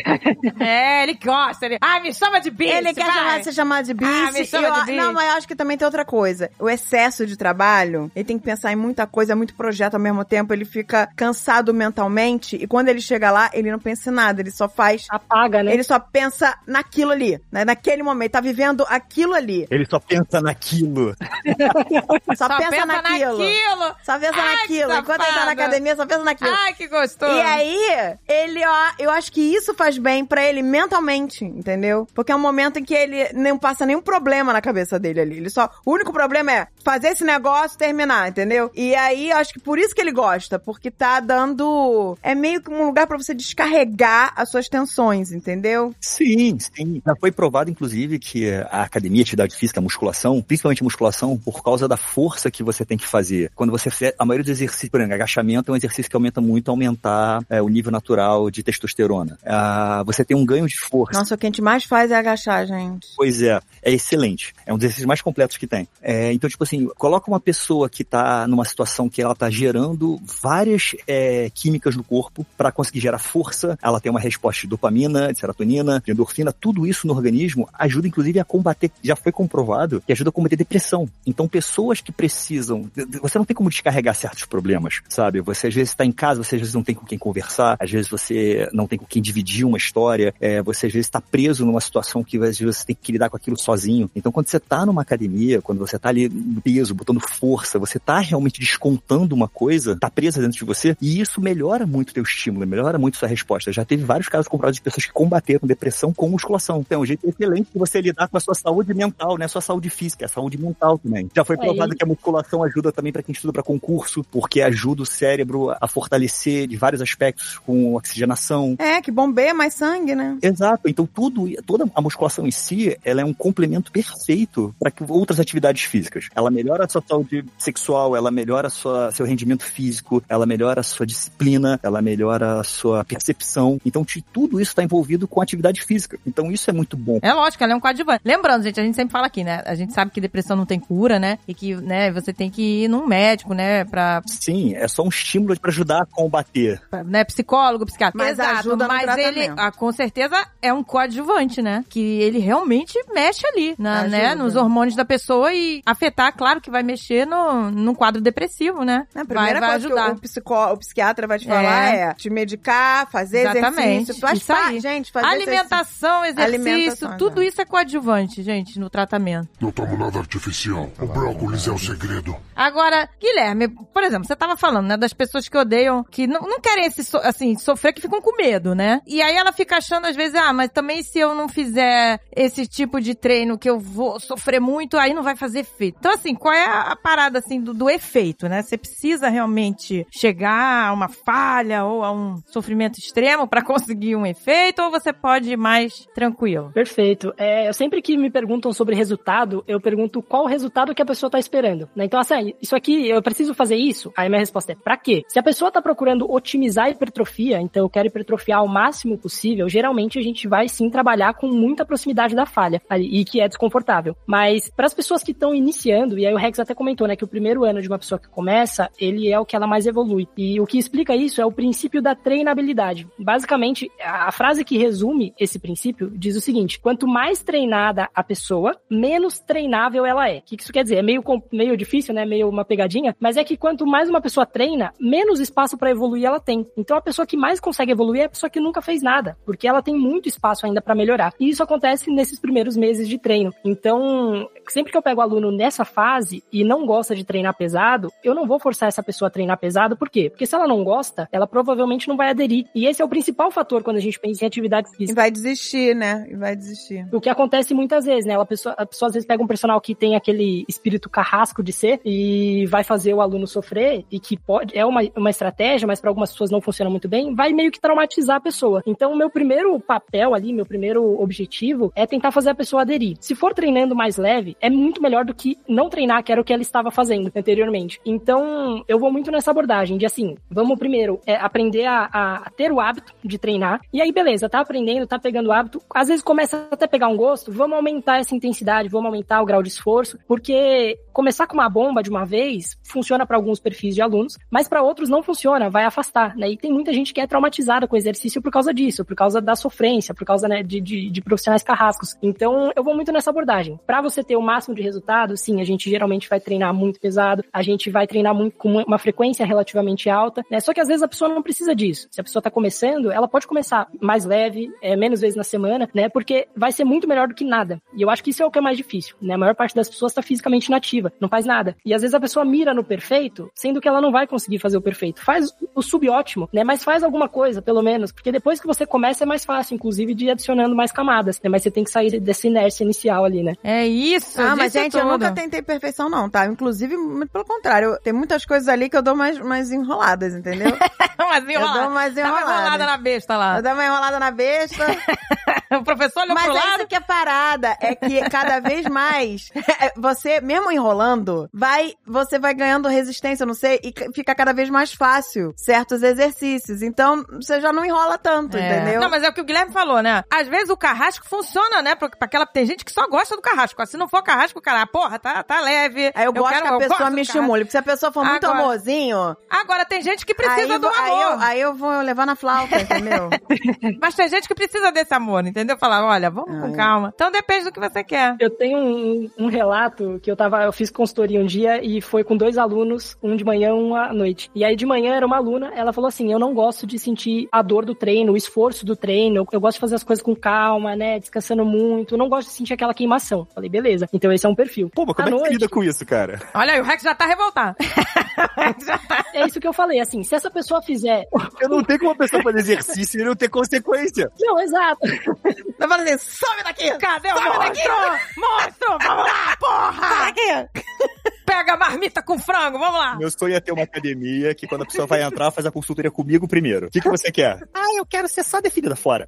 É, ele gosta. Ele... Ah, me chama de bicho, Ele quer vai. chamar, ser chamado de bicho. Ah, me chama eu, de bicho. Não, mas eu acho que também tem outra coisa. O excesso de trabalho, ele tem que pensar em muita coisa, muito projeto ao mesmo tempo. Ele fica cansado mentalmente e quando ele chega lá, ele não pensa em nada. Ele só faz... Apaga, né? Ele só pensa naquilo ali, né? Naquele momento. Tá vivendo aquilo ali. Ele só pensa naquilo. Só, Só pensa, pensa naquilo. naquilo. Só pensa Ai, naquilo. que Enquanto ele tá na safado. academia, só pensa naquilo. Ai, que gostoso. E aí, ele, ó, eu acho que isso faz bem pra ele mentalmente, entendeu? Porque é um momento em que ele não passa nenhum problema na cabeça dele ali. Ele só, o único problema é fazer esse negócio e terminar, entendeu? E aí, eu acho que por isso que ele gosta, porque tá dando, é meio que um lugar pra você descarregar as suas tensões, entendeu? Sim, sim. Já foi provado, inclusive, que a academia, atividade física, a musculação, principalmente a musculação, por causa da força que você tem que fazer. Quando você fizer, a maioria dos exercícios, por exemplo, agachamento é um exercício que aumenta muito, aumentar é, o nível natural de testosterona. Ah, você tem um ganho de força. Nossa, o que a gente mais faz é agachar, gente. Pois é, é excelente. É um dos exercícios mais completos que tem. É, então, tipo assim, coloca uma pessoa que tá numa situação que ela tá gerando várias é, químicas no corpo para conseguir gerar força, ela tem uma resposta de dopamina, de serotonina, de endorfina, tudo isso no organismo ajuda, inclusive, a combater, já foi comprovado, que ajuda a combater depressão. Então, pessoas que precisam, você não tem como descarregar certos problemas, sabe? Você às vezes está em casa, você às vezes não tem com quem conversar, às vezes você não tem com quem dividir dividir uma história, é, você às vezes está preso numa situação que às vezes você tem que lidar com aquilo sozinho. Então quando você está numa academia, quando você está ali no peso, botando força, você está realmente descontando uma coisa, está presa dentro de você, e isso melhora muito o teu estímulo, melhora muito a sua resposta. Já teve vários casos comprovados de pessoas que combateram depressão com musculação. Então é um jeito excelente de você lidar com a sua saúde mental, né? A sua saúde física, a saúde mental também. Já foi provado é, que a musculação ajuda também para quem estuda para concurso, porque ajuda o cérebro a fortalecer de vários aspectos com oxigenação. É, que bombeia mais sangue, né? Exato. Então tudo, toda a musculação em si, ela é um complemento perfeito para outras atividades físicas. Ela melhora a sua saúde sexual, ela melhora a sua, seu rendimento físico, ela melhora a sua disciplina, ela melhora a sua percepção. Então tudo isso está envolvido com atividade física. Então isso é muito bom. É lógico, ela é um coadjuvante. Lembrando, gente, a gente sempre fala aqui, né? A gente sabe que depressão não tem cura, né? E que, né, você tem que ir num médico, né? Pra... Sim, é só um estímulo para ajudar a combater. Pra, né? Psicólogo, psiquiatra. Mas Exato, ajuda no mas tratamento. ele, ah, com certeza, é um coadjuvante, né? Que ele realmente mexe ali, na, né? Nos hormônios da pessoa e afetar, claro que vai mexer no, num quadro depressivo, né? A primeira vai, vai coisa ajudar. que o, psicó, o psiquiatra vai te falar é, é te medicar, fazer Exatamente. exercício. Isso aí. Gente, fazer alimentação, exercício, Alimentação, tudo é. isso é coadjuvante, gente, no tratamento. Não tomo nada artificial. O brócolis é o segredo. Agora, Guilherme, por exemplo, você tava falando, né, das pessoas que odeiam, que não, não querem esse, so, assim, sofrer, que ficam com medo, né? E aí ela fica achando, às vezes, ah, mas também se eu não fizer esse tipo de treino que eu vou sofrer muito, aí não vai fazer efeito. Então, assim, qual é a, a parada, assim, do, do efeito, né? Você precisa realmente chegar a uma falha ou a um sofrimento extremo pra conseguir um efeito, ou você pode ir mais tranquilo? Perfeito. É, eu sempre que me perguntam sobre resultado, eu pergunto qual o resultado que a pessoa tá esperando, né? Então, assim, isso aqui, eu preciso fazer isso? Aí minha resposta é, pra quê? Se a pessoa tá procurando otimizar a hipertrofia, então eu quero hipertrofiar o máximo possível, geralmente a gente vai sim trabalhar com muita proximidade da falha, e que é desconfortável. Mas para as pessoas que estão iniciando, e aí o Rex até comentou, né, que o primeiro ano de uma pessoa que começa, ele é o que ela mais evolui. E o que explica isso é o princípio da treinabilidade. Basicamente, a frase que resume esse princípio diz o seguinte: quanto mais treinada a pessoa, menos treinável ela é. O que isso quer dizer? É meio, meio difícil, né? Meio uma pegadinha, mas é que quanto mais uma pessoa treina, menos espaço para evoluir ela tem. Então a pessoa que mais consegue evoluir é a pessoa que nunca fez nada, porque ela tem muito espaço ainda para melhorar. E isso acontece nesses primeiros meses de treino. Então, sempre que eu pego o aluno nessa fase e não gosta de treinar pesado, eu não vou forçar essa pessoa a treinar pesado. Por quê? Porque se ela não gosta, ela provavelmente não vai aderir. E esse é o principal fator quando a gente pensa em atividade física. E vai desistir, né? E vai desistir. O que acontece muitas vezes, né? A pessoa, a pessoa às vezes pega um personal que tem aquele espírito carrasco de ser e vai fazer o aluno sofrer, e que pode, é uma, uma estratégia, mas para algumas pessoas não funciona muito bem, vai meio que traumatizar a pessoa. Então, o meu primeiro papel ali, meu primeiro objetivo é tentar fazer a pessoa aderir. Se for treinando mais leve, é muito melhor do que não treinar, que era o que ela estava fazendo anteriormente. Então, eu vou muito nessa abordagem de assim, vamos primeiro é, aprender a, a ter o hábito de treinar, e aí beleza, tá aprendendo, tá pegando o hábito, às vezes começa até a pegar um gosto, vamos aumentar essa intensidade, vamos aumentar o grau de esforço, porque começar com uma bomba de uma vez funciona para alguns perfis de alunos, mas para outros não funciona, vai afastar, né? E tem muita gente que é traumatizada com o exercício por causa disso, por causa da sofrência, por causa, né, de, de, de profissionais carrascos. Então, eu vou muito nessa abordagem. Para você ter o máximo de resultado, sim, a gente geralmente vai treinar muito pesado, a gente vai treinar muito com uma frequência relativamente alta, né? Só que às vezes a pessoa não precisa disso. Se a pessoa tá começando, ela pode começar mais leve, é, menos vezes na semana, né? Porque vai ser muito melhor do que nada. E eu acho que isso é o que é mais difícil, né? A maior parte das pessoas tá fisicamente inativa, não faz nada. E às vezes a pessoa mira no perfeito, sendo que ela não vai conseguir fazer o perfeito. Faz o subótimo, né? Mas faz alguma coisa, pelo menos, porque depois que você começa é mais fácil, inclusive, de ir adicionando mais camadas, né? Mas você tem que sair dessa inércia inicial ali, né? É isso. Ah, mas gente, tudo. eu nunca tentei perfeição não, tá? Inclusive, muito pelo contrário, tem muitas coisas ali que eu dou mais, mais enroladas, entendeu? Umas enroladas. Eu dou mais enrolada. Dá uma enrolada na besta lá. Eu dou uma enrolada na besta. O professor olhou mas pro é lado. isso que é parada, é que cada vez mais, você, mesmo enrolando, vai, você vai ganhando resistência, não sei, e fica cada vez mais fácil certos exercícios. Então, você já não enrola tanto, é. entendeu? Não, mas é o que o Guilherme falou, né? Às vezes o carrasco funciona, né? Pra, pra aquela, tem gente que só gosta do carrasco. Se não for carrasco, cara, porra, tá, tá leve. Aí eu, eu gosto quero, que a pessoa me estimule. Porque se a pessoa for muito agora, amorzinho... Agora, tem gente que precisa aí, do amor. Aí eu, aí eu vou levar na flauta, entendeu? Mas tem gente que precisa desse amor, entendeu? entendeu? Falar, olha, vamos Ah, com é. calma. Então depende do que você quer. Eu tenho um, um relato que eu tava, eu fiz consultoria um dia e foi com dois alunos, um de manhã, um à noite. E aí de manhã era uma aluna, ela falou assim, eu não gosto de sentir a dor do treino, o esforço do treino, eu, eu gosto de fazer as coisas com calma, né, descansando muito, eu não gosto de sentir aquela queimação. Falei, beleza, então esse é um perfil. Pô, mas como À é que você noite- lida com isso, cara? Olha aí, o Rex já tá revoltado. O Rex já tá... É isso que eu falei, assim, se essa pessoa fizer... Eu não tenho como uma pessoa fazer exercício e não ter consequência. Não, exato. Eu falo assim, some daqui! Cadê o monstro? Monstro, vamos lá, porra! Daqui! Pega a marmita com frango, vamos lá. Meu sonho é ter uma academia que quando a pessoa vai entrar, faz a consultoria comigo primeiro. O que, que você quer? Ah, eu quero ser só definida fora.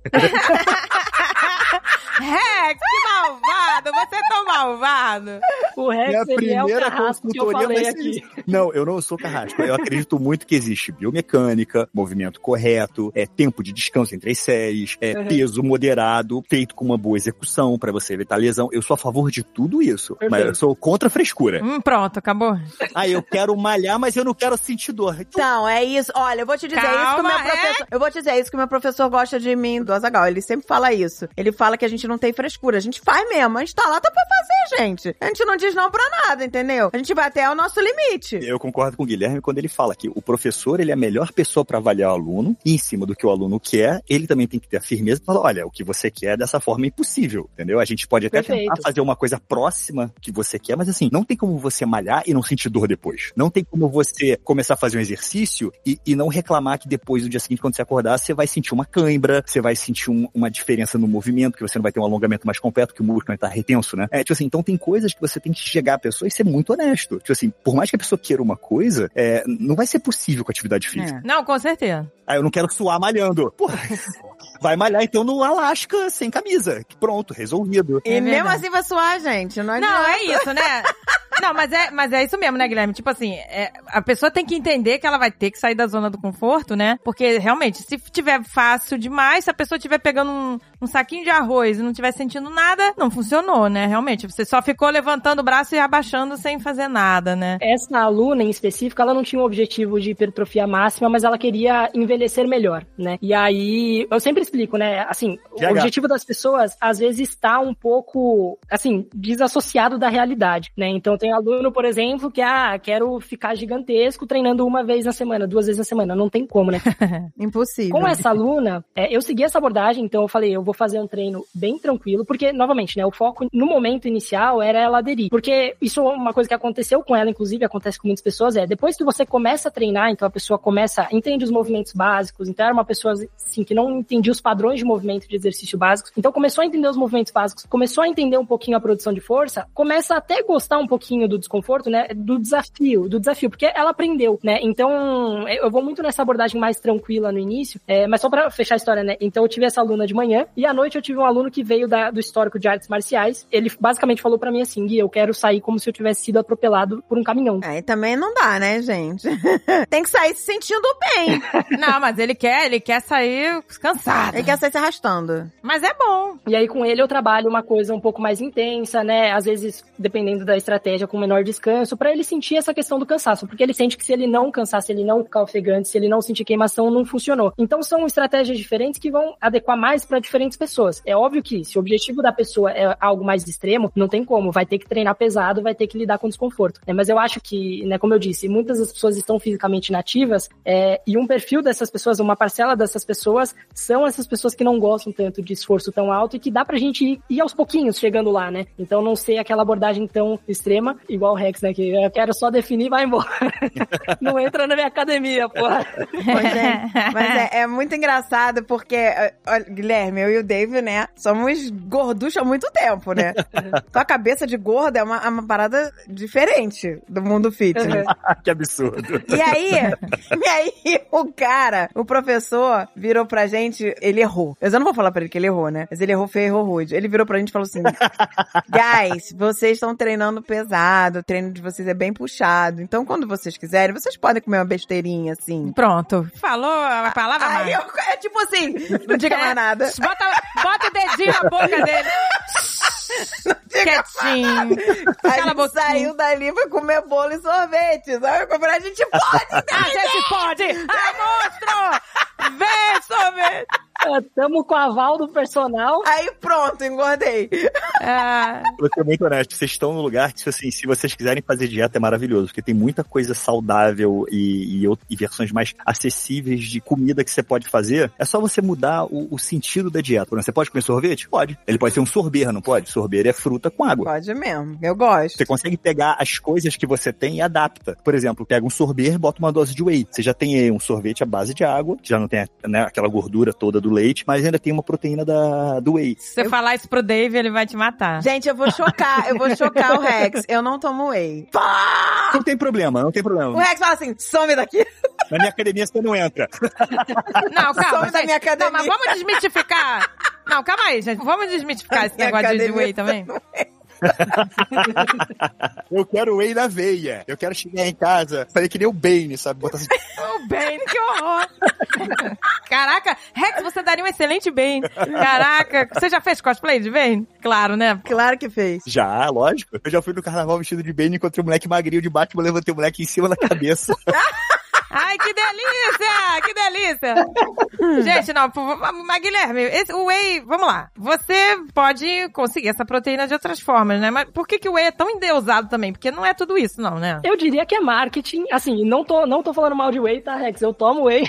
Rex, que malvado! Você é tão malvado! O Rex, Minha ele é o primeira carrasco que eu consultoria falei vai ser aqui. isso. Não, eu não sou carrasco. Eu acredito muito que existe biomecânica, movimento correto, é tempo de descanso entre as séries, é Uhum. peso moderado, feito com uma boa execução pra você evitar lesão. Eu sou a favor de tudo isso, mas Perfeito. eu sou contra a frescura. Hum, pronto, acabou. Ah, eu quero malhar, mas eu não quero sentir dor. Então, é isso. Olha, eu vou te dizer Calma, isso que o meu é? professor. Eu vou te dizer isso que o meu professor gosta de mim, do Azaghal. Ele sempre fala isso. Ele fala que a gente não tem frescura. A gente faz mesmo. A gente tá lá, tá pra fazer, gente. A gente não diz não pra nada, entendeu? A gente vai até o nosso limite. Eu concordo com o Guilherme quando ele fala que o professor, ele é a melhor pessoa para avaliar o aluno, e em cima do que o aluno quer, ele também tem que ter a firmeza para falar, olha, o que você quer dessa forma é impossível, entendeu? A gente pode até Perfeito. tentar fazer uma coisa próxima que você quer, mas assim, não tem como você malhar e não sentir dor depois. Não tem como você começar a fazer um exercício e, e não reclamar que depois, no dia seguinte, quando você acordar, você vai sentir uma cãibra, você vai sentir um, uma diferença no movimento, que você não vai ter um alongamento mais completo, que o músculo está retenso, né? É, tipo assim, então tem coisas que você tem que chegar à pessoa e ser muito honesto. Tipo assim, por mais que a pessoa queira uma coisa, é, não vai ser possível com a atividade física. É. Não, com certeza. Ah, eu não quero suar malhando. Porra, vai malhar então no Alasca sem camisa. Pronto, resolvido. E É mesmo verdade. assim vai suar, gente. Não, Não, adianta. é isso, né? Não, mas é, mas é isso mesmo, né, Guilherme? Tipo assim, é, a pessoa tem que entender que ela vai ter que sair da zona do conforto, né? Porque, realmente, se tiver fácil demais, se a pessoa estiver pegando um, um saquinho de arroz e não estiver sentindo nada, não funcionou, né? Realmente, você só ficou levantando o braço e abaixando sem fazer nada, né? Essa aluna em específico, ela não tinha o objetivo de hipertrofia máxima, mas ela queria envelhecer melhor, né? E aí, eu sempre explico, né? Assim, G H. o objetivo das pessoas, às vezes, está um pouco, assim, desassociado da realidade, né? Então, tem aluno, por exemplo, que, ah, quero ficar gigantesco treinando uma vez na semana, duas vezes na semana. Não tem como, né? Impossível. Com essa aluna, é, eu segui essa abordagem, então eu falei, eu vou fazer um treino bem tranquilo, porque, novamente, né, o foco no momento inicial era ela aderir. Porque isso é uma coisa que aconteceu com ela, inclusive, acontece com muitas pessoas, é, depois que você começa a treinar, então a pessoa começa, entende os movimentos básicos, então era uma pessoa, assim, que não entendia os padrões de movimento de exercício básicos, então começou a entender os movimentos básicos, começou a entender um pouquinho a produção de força, começa a até gostar um pouquinho do desconforto, né, do desafio, do desafio, porque ela aprendeu, né, então eu vou muito nessa abordagem mais tranquila no início, é, mas só pra fechar a história, né, então eu tive essa aluna de manhã, e à noite eu tive um aluno que veio da, do histórico de artes marciais, ele basicamente falou pra mim assim, Gui, eu quero sair como se eu tivesse sido atropelado por um caminhão. Aí também não dá, né, gente? Tem que sair se sentindo bem. Não, mas ele quer, ele quer sair cansado. Ele quer sair se arrastando. Mas é bom. E aí com ele eu trabalho uma coisa um pouco mais intensa, né, às vezes dependendo da estratégia com menor descanso, pra ele sentir essa questão do cansaço, porque ele sente que se ele não cansar, se ele não ficar ofegante, se ele não sentir queimação, não funcionou. Então são estratégias diferentes que vão adequar mais pra diferentes pessoas. É óbvio que se o objetivo da pessoa é algo mais extremo, não tem como, vai ter que treinar pesado, vai ter que lidar com desconforto. É, mas eu acho que, né, como eu disse, muitas das pessoas estão fisicamente inativas, é, e um perfil dessas pessoas, uma parcela dessas pessoas, são essas pessoas que não gostam tanto de esforço tão alto e que dá pra gente ir, ir aos pouquinhos chegando lá, né? Então não ser aquela abordagem tão extrema, igual o Rex, né? Que eu quero só definir e vai embora. Não entra na minha academia, porra. Mas, é, mas é, é muito engraçado porque, olha, Guilherme, eu e o Dave, né, somos gorduchos há muito tempo, né? Tua cabeça de gorda é uma, é uma parada diferente do mundo fitness. Uhum. Que absurdo. E aí, e aí o cara, o professor, virou pra gente, ele errou. Eu não vou falar pra ele que ele errou, né? Mas ele errou feio, errou rude. Ele virou pra gente e falou assim, guys, vocês estão treinando pesado, o treino de vocês é bem puxado, então quando vocês quiserem, vocês podem comer uma besteirinha, assim. Pronto. Falou a palavra Aí mais. eu, é tipo assim, não diga mais nada. Bota, bota o dedinho na boca dele. Quietinho. A Cala a gente boquinha. saiu dali pra comer bolo e sorvete, sabe? A gente pode, A gente pode! Ah, monstro! Vem, sorvete! Tamo com o aval do personal. Aí pronto, engordei. É... Vou ser muito honesto, vocês estão num lugar que, assim, se vocês quiserem fazer dieta, é maravilhoso, porque tem muita coisa saudável e, e, e versões mais acessíveis de comida que você pode fazer. É só você mudar o, o sentido da dieta. Por exemplo, você pode comer sorvete? Pode. Ele pode ser um sorber, não pode? Sorber é fruta com água. Pode mesmo, eu gosto. Você consegue pegar as coisas que você tem e adapta. Por exemplo, pega um sorber, bota uma dose de whey. Você já tem aí um sorvete à base de água, que já não tem, né, aquela gordura toda do leite, mas ainda tem uma proteína da, do whey. Se você eu... falar isso pro Dave, ele vai te matar. Gente, eu vou chocar, eu vou chocar o Rex. Eu não tomo whey. Pá! Não tem problema, não tem problema. O Rex fala assim, some daqui. Na minha academia você não entra. Não, calma, Some da gente. minha academia. Não, mas vamos desmitificar. Não, calma aí, gente. Vamos desmitificar esse negócio de whey também. Eu quero whey na veia. Eu quero chegar em casa, fazer que nem o Bane, sabe? Botar assim... O Bane, que horror. Caraca, Rex, você daria um excelente Bane. Caraca, você já fez cosplay de Bane? Claro, né? Claro que fez. Já, lógico. Eu já fui no carnaval vestido de Bane, encontrei um moleque magrinho de Batman, levantei o moleque em cima da cabeça. Ai, que delícia! Que delícia! Gente, não, mas Guilherme, esse, o whey, vamos lá. Você pode conseguir essa proteína de outras formas, né? Mas por que, que o whey é tão endeusado também? Porque não é tudo isso, não, né? Eu diria que é marketing. Assim, não tô, não tô falando mal de whey, tá, Rex? Eu tomo whey.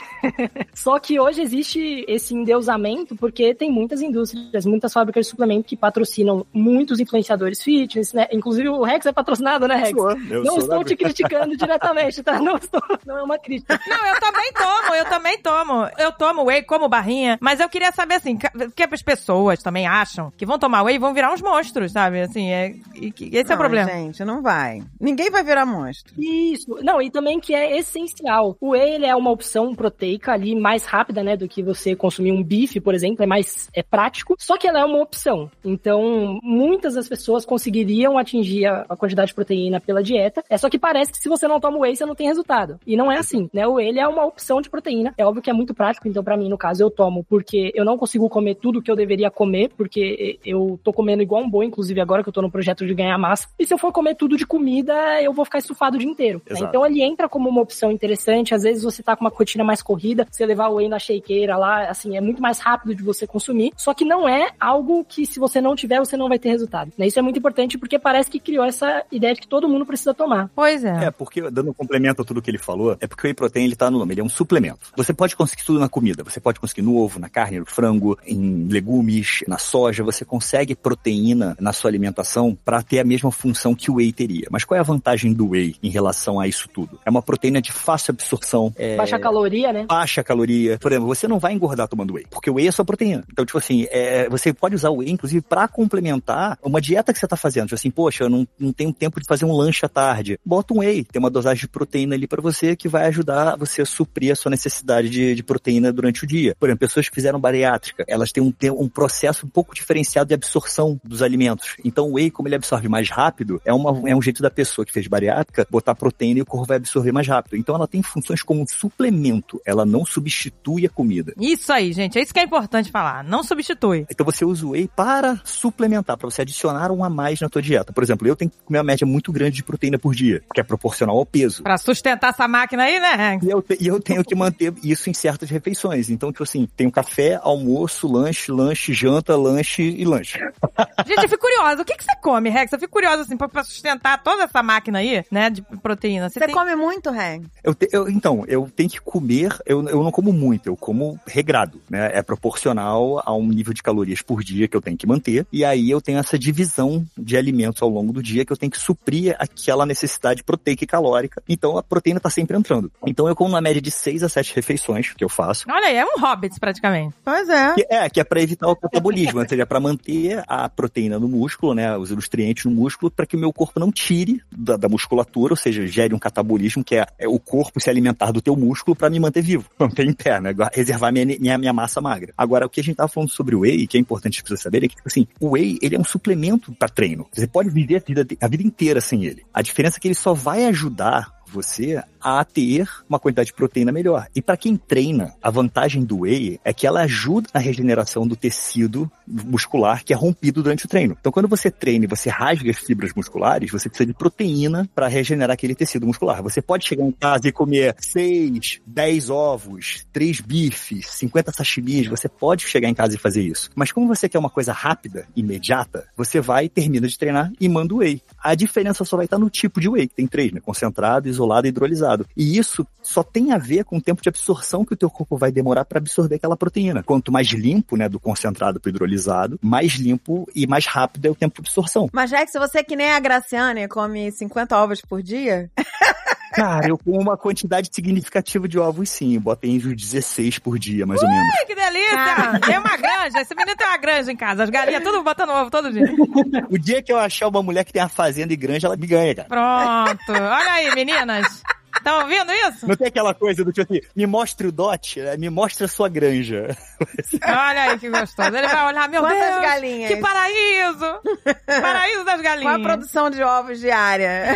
Só que hoje existe esse endeusamento porque tem muitas indústrias, muitas fábricas de suplemento que patrocinam muitos influenciadores fitness, né? Inclusive o Rex é patrocinado, né, Rex? Sou, eu não sou estou da... te criticando diretamente, tá? Não estou, não é uma crítica. Não, eu também tomo, eu também tomo. Eu tomo whey, como barrinha, mas eu queria saber, assim, que as pessoas também acham que vão tomar whey e vão virar uns monstros, sabe? Assim, é, esse não, é o problema. Gente, não vai. Ninguém vai virar monstro. Isso. Não, e também que é essencial. O whey, ele é uma opção proteica ali mais rápida, né, do que você consumir um bife, por exemplo, é mais é prático, só que ela é uma opção. Então, muitas das pessoas conseguiriam atingir a, a quantidade de proteína pela dieta, é só que parece que se você não toma whey, você não tem resultado. E não é assim, né? O whey, ele é uma opção de proteína. É óbvio que é muito prático, então pra mim, no caso, eu tomo porque eu não consigo comer tudo que eu deveria comer, porque eu tô comendo igual um boi, inclusive agora que eu tô no projeto de ganhar massa. E se eu for comer tudo de comida, eu vou ficar estufado o dia inteiro. Né? Então ele entra como uma opção interessante. Às vezes você tá com uma rotina mais corrida, você levar o whey na shakeira lá, assim, é muito mais rápido de você consumir. Só que não é algo que se você não tiver, você não vai ter resultado. Né? Isso é muito importante porque parece que criou essa ideia de que todo mundo precisa tomar. Pois é. É, porque, dando um complemento a tudo que ele falou, é porque o whey protein, ele tá no nome, ele é um suplemento. Você pode conseguir tudo na comida, você pode conseguir no ovo, na carne, no frango, em legumes, na soja, você consegue proteína na sua alimentação para ter a mesma função que o whey teria. Mas qual é a vantagem do whey em relação a isso tudo? É uma proteína de fácil absorção. É... Baixa caloria, né? Baixa caloria. Por exemplo, você não vai engordar tomando whey, porque o whey é só proteína. Então, tipo assim, é... você pode usar o whey, inclusive, para complementar uma dieta que você tá fazendo. Tipo assim, poxa, eu não, não tenho tempo de fazer um lanche à tarde. Bota um whey, tem uma dosagem de proteína ali para você que vai ajudar você a suprir a sua necessidade de, de proteína durante o dia. Por exemplo, pessoas que fizeram bariátrica, elas têm um, um processo um pouco diferenciado de absorção dos alimentos. Então o whey, como ele absorve mais rápido, é, uma, é um jeito da pessoa que fez bariátrica botar proteína e o corpo vai absorver mais rápido. Então ela tem funções como um suplemento, ela não substitui a comida. Isso aí, gente, é isso que é importante falar, não substitui. Então você usa o whey para suplementar, para você adicionar um a mais na tua dieta. Por exemplo, eu tenho que comer uma média muito grande de proteína por dia, que é proporcional ao peso. Pra sustentar essa máquina aí, né? E eu, te, e eu tenho que manter isso em certas refeições. Então, tipo assim, tem café, almoço, lanche, lanche, janta, lanche e lanche. Gente, eu fico curiosa. O que, que você come, Rex? Eu fico curiosa, assim, pra, pra sustentar toda essa máquina aí, né, de proteína. Você, você tem... come muito, Rex? Eu te, eu, então, eu tenho que comer, eu, eu não como muito, eu como regrado, né? É proporcional a um nível de calorias por dia que eu tenho que manter. E aí eu tenho essa divisão de alimentos ao longo do dia que eu tenho que suprir aquela necessidade proteica e calórica. Então, a proteína tá sempre entrando. Então, eu como uma média de seis a sete refeições que eu faço. Olha aí, é um Hobbit praticamente. Pois é. Que é, que é pra evitar o catabolismo, ou seja, pra manter a proteína no músculo, né, os nutrientes no músculo, para que o meu corpo não tire da, da musculatura, ou seja, gere um catabolismo, que é, é o corpo se alimentar do teu músculo para me manter vivo, manter em pé, né, reservar minha, minha, minha massa magra. Agora, o que a gente tava falando sobre o whey, que é importante as pessoas saberem, é que, assim, o whey, ele é um suplemento para treino. Você pode viver a vida, a vida inteira sem ele. A diferença é que ele só vai ajudar você a ter uma quantidade de proteína melhor. E para quem treina, a vantagem do whey é que ela ajuda na regeneração do tecido muscular que é rompido durante o treino. Então, quando você treina e você rasga as fibras musculares, você precisa de proteína para regenerar aquele tecido muscular. Você pode chegar em casa e comer seis, dez ovos, três bifes, cinquenta sashimis, você pode chegar em casa e fazer isso. Mas como você quer uma coisa rápida, imediata, você vai, termina de treinar e manda o whey. A diferença só vai estar no tipo de whey, que tem três, né? Concentrado, isolado e hidrolisado. E isso só tem a ver com o tempo de absorção que o teu corpo vai demorar para absorver aquela proteína. Quanto mais limpo, né, do concentrado para hidrolisado, mais limpo e mais rápido é o tempo de absorção. Mas, Rex, se você é que nem a Graciane, come cinquenta ovos por dia... Cara, eu como uma quantidade significativa de ovos, sim. Eu boto em uns dezesseis por dia, mais Ui, ou menos. Que delícia! Tem uma granja. Esse menino tem uma granja em casa. As galinhas tudo botando ovo todo dia. O dia que eu achar uma mulher que tem uma fazenda e granja, ela me ganha, cara. Pronto. Olha aí, meninas. Estão ouvindo isso? Não tem aquela coisa do tipo assim, me mostre o dote, né? Me mostre a sua granja. Olha aí que gostoso. Ele vai olhar, meu Quantas Deus, galinhas? que paraíso! Paraíso das galinhas. Qual a produção de ovos diária?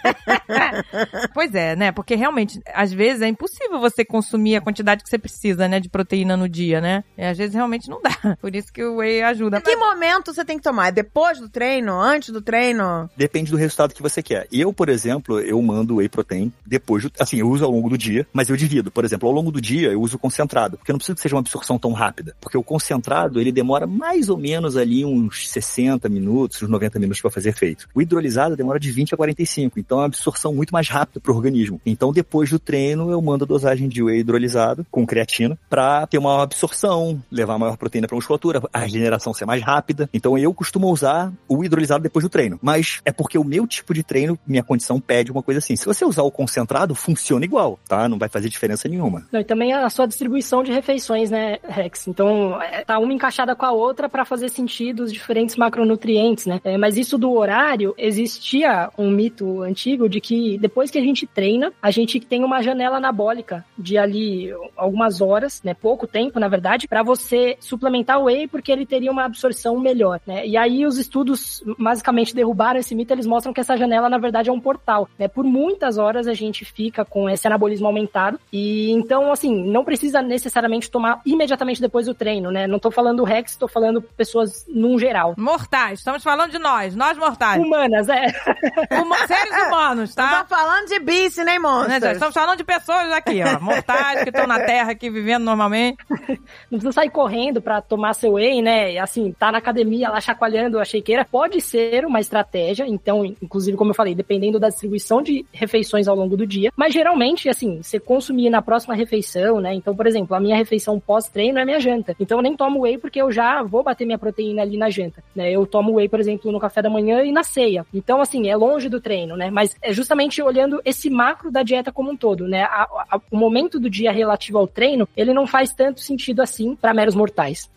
Pois é, né? Porque realmente, às vezes é impossível você consumir a quantidade que você precisa, né? De proteína no dia, né? E às vezes realmente não dá. Por isso que o whey ajuda. Em que momento você tem que tomar? Depois do treino? Antes do treino? Depende do resultado que você quer. Eu, por exemplo, eu mando whey protein depois do, assim, eu uso ao longo do dia, mas eu divido. Por exemplo, ao longo do dia eu uso concentrado, porque eu não preciso que seja uma absorção tão rápida. Porque o concentrado, ele demora mais ou menos ali uns sessenta minutos, uns noventa minutos para fazer efeito. O hidrolisado demora de vinte a quarenta e cinco, então é uma absorção muito mais rápida pro organismo. Então, depois do treino, eu mando a dosagem de whey hidrolisado com creatina para ter uma absorção, levar maior proteína pra musculatura, a regeneração ser mais rápida. Então, eu costumo usar o hidrolisado depois do treino. Mas é porque o meu tipo de treino, minha condição pede uma coisa assim. Se você usar o concentrado, funciona igual, tá? Não vai fazer diferença nenhuma. Não, e também a sua distribuição de refeições, né, Rex? Então, é, tá uma encaixada com a outra para fazer sentido os diferentes macronutrientes, né? É, mas isso do horário, existia um mito antigo de que depois que a gente treina, a gente tem uma janela anabólica de ali algumas horas, né? Pouco tempo, na verdade, para você suplementar o whey porque ele teria uma absorção melhor, né? E aí os estudos basicamente derrubaram esse mito, eles mostram que essa janela, na verdade, é um portal, né? Por muitas horas a gente fica com esse anabolismo aumentado e então, assim, não precisa necessariamente tomar imediatamente depois do treino, né? Não tô falando Rex, tô falando pessoas num geral. Mortais, estamos falando de nós, nós mortais. Humanas, é. Huma- seres humanos, tá? Não tô falando de bice, nem monstros. Né, estamos falando de pessoas aqui, ó, mortais que estão na Terra aqui vivendo normalmente. Não precisa sair correndo pra tomar seu whey, né? Assim, tá na academia lá chacoalhando a shakeira. Pode ser uma estratégia, então, inclusive, como eu falei, dependendo da distribuição de refeições ao longo do dia. Mas geralmente, assim, você consumir na próxima refeição, né? Então, por exemplo, a minha refeição pós-treino é minha janta. Então, eu nem tomo whey porque eu já vou bater minha proteína ali na janta, né? Eu tomo whey, por exemplo, no café da manhã e na ceia. Então, assim, é longe do treino, né? Mas é justamente olhando esse macro da dieta como um todo, né? A, a, o momento do dia relativo ao treino, ele não faz tanto sentido assim pra meros mortais.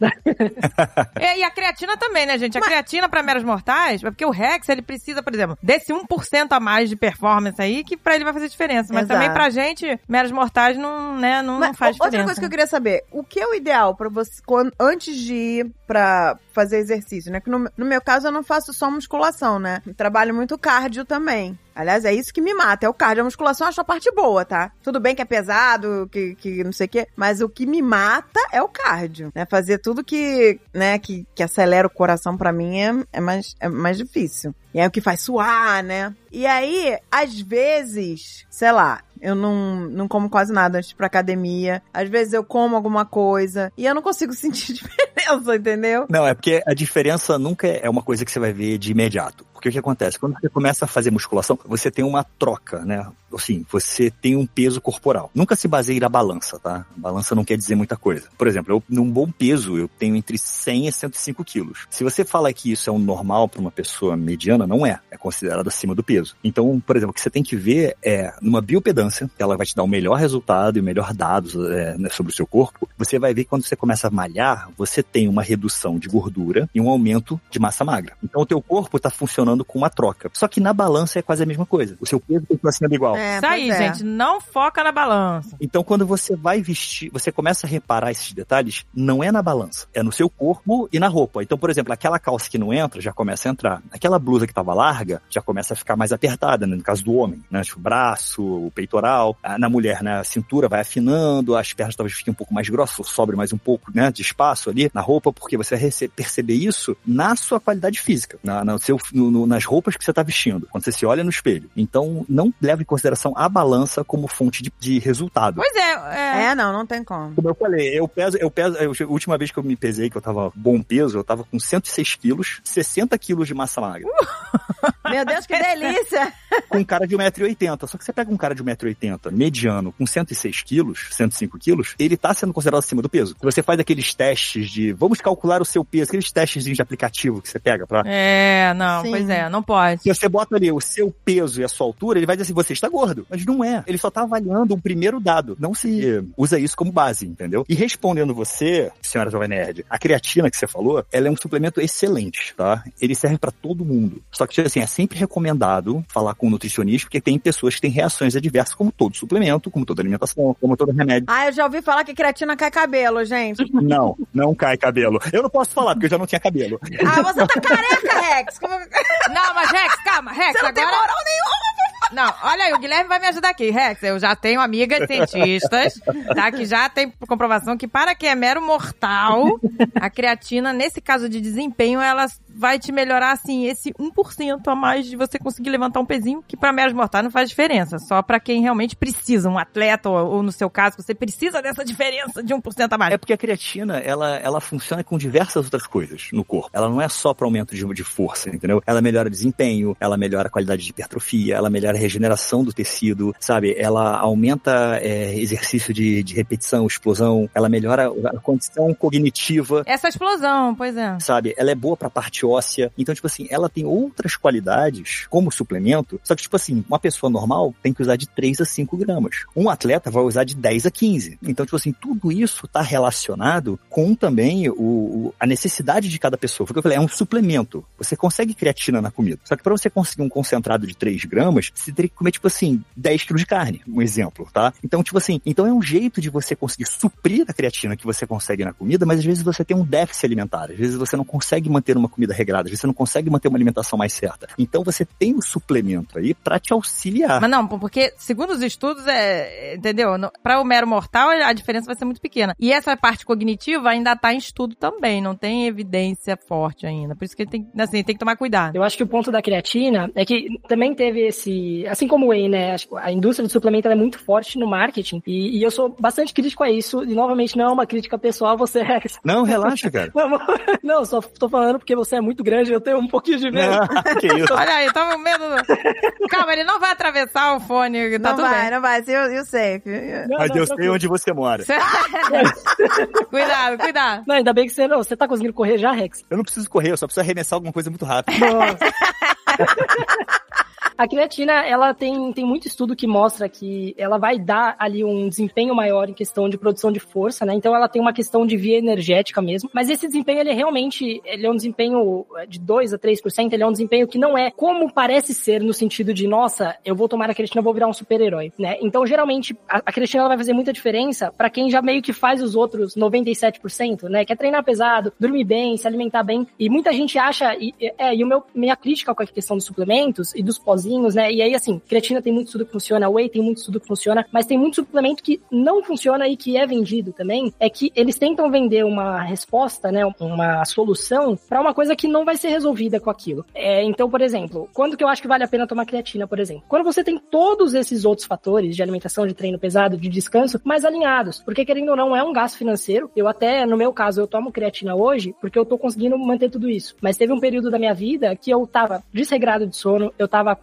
É, e a creatina também, né, gente? A Mas... creatina pra meros mortais, é porque o Rex, ele precisa, por exemplo, desse um por cento a mais de performance aí, que pra ele vai fazer diferença. Mas Exato. Também pra gente, meros mortais não, né, não, Mas, não faz outra diferença. Outra coisa que eu queria saber, o que é o ideal pra você, quando, antes de ir pra fazer exercício, né? Que no, no meu caso, eu não faço só musculação, né? Eu trabalho muito cardio também. Aliás, é isso que me mata, é o cardio. A musculação eu acho a parte boa, tá? Tudo bem que é pesado, que, que não sei o quê, mas o que me mata é o cardio, né? Fazer tudo que, né, que, que acelera o coração pra mim é, é, mais, é mais difícil. E é o que faz suar, né? E aí, às vezes, sei lá, eu não, não como quase nada antes de ir pra academia. Às vezes eu como alguma coisa e eu não consigo sentir diferença, entendeu? Não, é porque a diferença nunca é uma coisa que você vai ver de imediato. Porque o que acontece? Quando você começa a fazer musculação, você tem uma troca, né? Assim, você tem um peso corporal. Nunca se baseie na balança, tá? A balança não quer dizer muita coisa. Por exemplo, eu, num bom peso, eu tenho entre cem e cento e cinco quilos. Se você fala que isso é um normal para uma pessoa mediana, não é. É considerado acima do peso. Então, por exemplo, o que você tem que ver é, numa biopedância, que ela vai te dar o melhor resultado e o melhor dados é, né, sobre o seu corpo, você vai ver que quando você começa a malhar, você tem uma redução de gordura e um aumento de massa magra. Então, o teu corpo está funcionando funcionando com uma troca. Só que na balança é quase a mesma coisa. O seu peso continua sendo igual. É, Isso aí, pois é. gente, não foca na balança. Então, quando você vai vestir, você começa a reparar esses detalhes, não é na balança, é no seu corpo e na roupa. Então, por exemplo, aquela calça que não entra, já começa a entrar. Aquela blusa que tava larga, já começa a ficar mais apertada, né? No caso do homem, né? Tipo, o braço, o peitoral. Na mulher, né? A cintura vai afinando, as pernas talvez fiquem um pouco mais grossas, sobre mais um pouco, né? De espaço ali na roupa, porque você vai perceber isso na sua qualidade física, na, na seu, no, no, nas roupas que você tá vestindo, quando você se olha no espelho. Então, não leve em consideração a balança como fonte de, de resultado. Pois é, é. É, não, não tem como. Como eu falei, eu peso, eu peso, eu, a última vez que eu me pesei, que eu tava bom peso, eu tava com cento e seis quilos, sessenta quilos de massa magra. Meu Deus, que delícia! Com um cara de um metro e oitenta. Só que você pega um cara de um metro e oitenta, mediano, com cento e seis quilos, cento e cinco quilos, ele tá sendo considerado acima do peso. Você faz aqueles testes de, vamos calcular o seu peso, aqueles testes de aplicativo que você pega pra... É, não, Sim. pois é, não pode. Se você bota ali o seu peso e a sua altura, ele vai dizer assim, você está gordo. Mas não é. Ele só tá avaliando um primeiro dado. Não se usa isso como base, entendeu? E respondendo você, senhora Jovem Nerd, a creatina que você falou, ela é um suplemento excelente, tá? Ele serve pra todo mundo. Só que, assim, é sempre recomendado falar com um nutricionista, porque tem pessoas que têm reações adversas, como todo suplemento, como toda alimentação, como todo remédio. Ah, eu já ouvi falar que creatina cai cabelo, gente. Não, não cai cabelo. Eu não posso falar, porque eu já não tinha cabelo. Ah, você tá careca, Rex. Como... Não, mas Rex, calma, Rex, Você não agora... tem moral nenhuma. Não, olha aí, o Guilherme vai me ajudar aqui, Rex. Eu já tenho amigas cientistas, tá? Que já tem comprovação que para quem é mero mortal, a creatina, nesse caso de desempenho, ela vai te melhorar, assim, esse um por cento a mais de você conseguir levantar um pezinho, que para meros mortais não faz diferença. Só para quem realmente precisa, um atleta, ou, ou no seu caso, você precisa dessa diferença de um por cento a mais. É porque a creatina, ela, ela funciona com diversas outras coisas no corpo. Ela não é só para aumento de, de força, entendeu? Ela melhora o desempenho, ela melhora a qualidade de hipertrofia, ela melhora a regeneração do tecido, sabe? Ela aumenta é, exercício de, de repetição, explosão, ela melhora a condição cognitiva. Essa explosão, pois é. Sabe? Ela é boa pra parte óssea. Então, tipo assim, ela tem outras qualidades como suplemento, só que, tipo assim, uma pessoa normal tem que usar de três a cinco gramas. Um atleta vai usar de dez a quinze. Então, tipo assim, tudo isso tá relacionado com também o, o, a necessidade de cada pessoa. Porque eu falei, é um suplemento. Você consegue creatina na comida. Só que pra você conseguir um concentrado de três gramas, você teria que comer, tipo assim, dez quilos de carne, um exemplo, tá? Então, tipo assim, então é um jeito de você conseguir suprir a creatina que você consegue na comida, mas às vezes você tem um déficit alimentar, às vezes você não consegue manter uma comida regrada, às vezes você não consegue manter uma alimentação mais certa. Então você tem o suplemento aí pra te auxiliar. Mas não, porque segundo os estudos, é, entendeu? No, pra o mero mortal, a diferença vai ser muito pequena. E essa parte cognitiva ainda tá em estudo também, não tem evidência forte ainda. Por isso que tem, assim, tem que tomar cuidado. Eu acho que o ponto da creatina é que também teve esse... Assim como o whey, né? A indústria de suplemento ela é muito forte no marketing e, e eu sou bastante crítico a isso. E, novamente, não é uma crítica pessoal a você, Rex. Não, relaxa, cara. Não, não, só tô falando porque você é muito grande e eu tenho um pouquinho de medo. Não, que isso. Olha aí, tava com medo. Do... Calma, ele não vai atravessar o fone, tá não tudo vai, bem. não vai, eu, eu sei. Não, Mas não, eu tranquilo. sei onde você mora. Cuidado, cuidado. Não, ainda bem que você não. Você tá conseguindo correr já, Rex? Eu não preciso correr, eu só preciso arremessar alguma coisa muito rápido. A creatina, ela tem, tem muito estudo que mostra que ela vai dar ali um desempenho maior em questão de produção de força, né? Então ela tem uma questão de via energética mesmo. Mas esse desempenho, ele é realmente, ele é um desempenho de dois a três por cento, ele é um desempenho que não é como parece ser no sentido de, nossa, eu vou tomar a creatina, eu vou virar um super-herói, né? Então, geralmente, a, a creatina ela vai fazer muita diferença pra quem já meio que faz os outros noventa e sete por cento, né? Quer treinar pesado, dormir bem, se alimentar bem. E muita gente acha, e, é, e o meu, minha crítica com a questão dos suplementos e dos pozinhos, né? E aí, assim, creatina tem muito estudo que funciona, whey tem muito estudo que funciona, mas tem muito suplemento que não funciona e que é vendido também, é que eles tentam vender uma resposta, né, uma solução pra uma coisa que não vai ser resolvida com aquilo. É, então, por exemplo, quando que eu acho que vale a pena tomar creatina, por exemplo? Quando você tem todos esses outros fatores de alimentação, de treino pesado, de descanso, mais alinhados, porque querendo ou não, é um gasto financeiro. Eu até, no meu caso, eu tomo creatina hoje porque eu tô conseguindo manter tudo isso. Mas teve um período da minha vida que eu tava desregrado de sono, eu tava com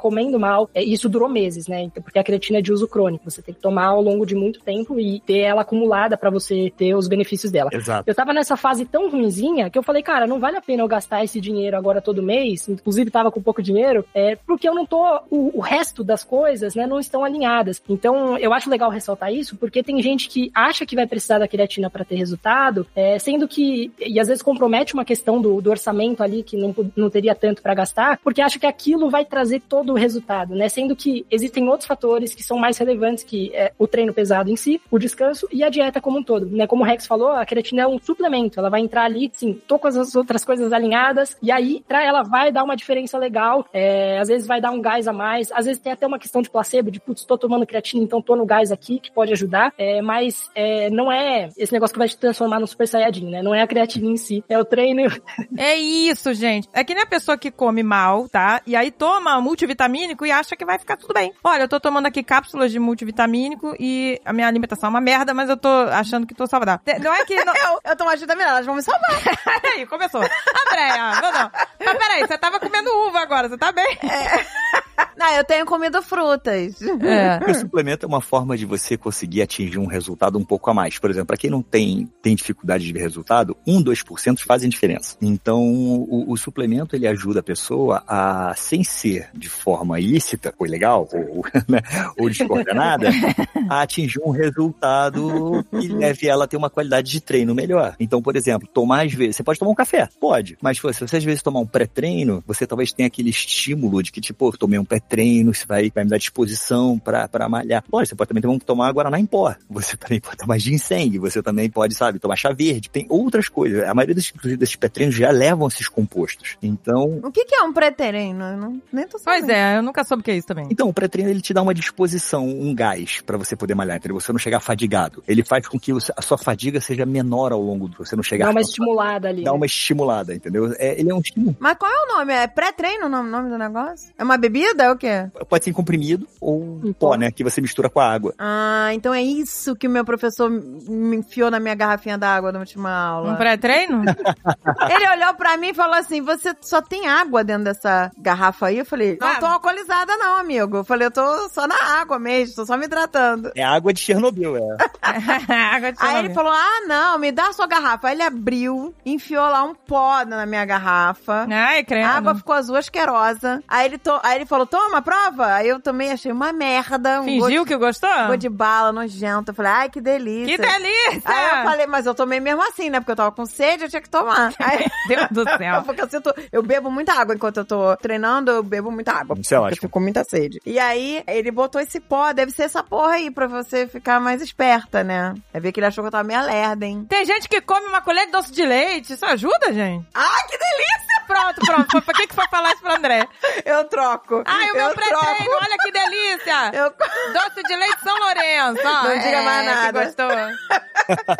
comendo mal. É, isso durou meses, né? Porque a creatina é de uso crônico. Você tem que tomar ao longo de muito tempo e ter ela acumulada pra você ter os benefícios dela. Exato. Eu tava nessa fase tão ruinzinha que eu falei, cara, não vale a pena eu gastar esse dinheiro agora todo mês, inclusive tava com pouco dinheiro, é, porque eu não tô, o, o resto das coisas, né, não estão alinhadas. Então, eu acho legal ressaltar isso, porque tem gente que acha que vai precisar da creatina pra ter resultado, é, sendo que, e às vezes compromete uma questão do, do orçamento ali, que não, não teria tanto pra gastar, porque acha que aquilo vai trazer todo o resultado, né, sendo que existem outros fatores que são mais relevantes, que é o treino pesado em si, o descanso e a dieta como um todo, né, como o Rex falou, a creatina é um suplemento, ela vai entrar ali, sim, tô com as outras coisas alinhadas, e aí, pra ela vai dar uma diferença legal, é, às vezes vai dar um gás a mais, às vezes tem até uma questão de placebo, de putz, tô tomando creatina, então tô no gás aqui, que pode ajudar, é, mas é, não é esse negócio que vai te transformar no Super Saiyajin, né, não é a creatina em si, é o treino. É isso, gente, é que nem a pessoa que come mal, tá, e aí toma multivitamínico e acha que vai ficar tudo bem. Olha, eu tô tomando aqui cápsulas de multivitamínico e a minha alimentação é uma merda, mas eu tô achando que tô saudável. Não é que... Não... eu, eu tô mais vitamina, elas vão me salvar. Aí, começou. Andréia, não, não. Mas peraí, você tava comendo uva agora, você tá bem? É. Não, eu tenho comido frutas. É. Porque o suplemento é uma forma de você conseguir atingir um resultado um pouco a mais. Por exemplo, para quem não tem, tem dificuldade de ver resultado, um, dois por cento fazem diferença. Então, o, o suplemento, ele ajuda a pessoa a, sem ser de forma ilícita, ou ilegal, ou, né, ou descoordenada, a atingir um resultado que leve ela a ter uma qualidade de treino melhor. Então, por exemplo, tomar às vezes, você pode tomar um café? Pode. Mas se você às vezes tomar um pré-treino, você talvez tenha aquele estímulo de que, tipo, eu tomei um pré-treino, isso vai, vai me dar disposição pra, pra malhar. Pode, você pode também tomar Guaraná em pó. Você também pode tomar ginseng. Você também pode, sabe, tomar chá verde. Tem outras coisas. A maioria desses, desses pré-treinos já levam esses compostos. Então... O que, que é um pré-treino? Eu não, nem tô sabendo. Pois é, eu nunca soube o que é isso também. Então, o pré-treino, ele te dá uma disposição, um gás pra você poder malhar, entendeu? Você não chegar fadigado. Ele faz com que a sua fadiga seja menor ao longo do... Você não chegar... Dá uma estimulada ali. Dá né? uma estimulada, entendeu? É, ele é um estímulo. Mas qual é o nome? É pré-treino o nome, nome do negócio? É uma bebida? É o quê? Pode ser em comprimido ou Em pó, pó. né? Que você mistura com a água. Ah, então é isso que o meu professor me enfiou na minha garrafinha d'água na última aula. Um pré-treino? Ele olhou pra mim e falou assim, você só tem água dentro dessa garrafa aí? Eu falei, não tô alcoolizada não, amigo. Eu falei, eu tô só na água mesmo, tô só me hidratando. É água de Chernobyl, é. Água de Aí Chernobyl. ele falou, ah, não, me dá a sua garrafa. Aí ele abriu, enfiou lá um pó na minha garrafa. Ai, credo. A água ficou azul asquerosa. Aí ele, to... Aí ele falou, toma, prova. Aí eu também achei uma merda. Um Fingiu gosto... que gostou? Gosto de bala, nojento. Eu falei, ai, que delícia. Que delícia! Aí eu falei, mas eu tomei mesmo assim, né? Porque eu tava com sede, eu tinha que tomar. Aí... Deus do céu. Porque eu sinto... Eu bebo muita água enquanto eu tô treinando, eu bebo muita água. Isso é porque ótimo. eu fico com muita sede. E aí, ele botou esse pó, deve ser essa porra aí, pra você ficar mais esperta, né? É ver que ele achou que eu tava meio lerda, hein? Tem gente que come uma colher de doce de leite. Isso ajuda, gente? Ai, que delícia! Pronto, pronto. Foi pra que que foi falar isso pro André? Eu troco. Ai, o meu eu pré-treino, troco. olha que delícia! Eu... Doce de leite São Lourenço. Ó, Não diga é, mais nada. Que gostou.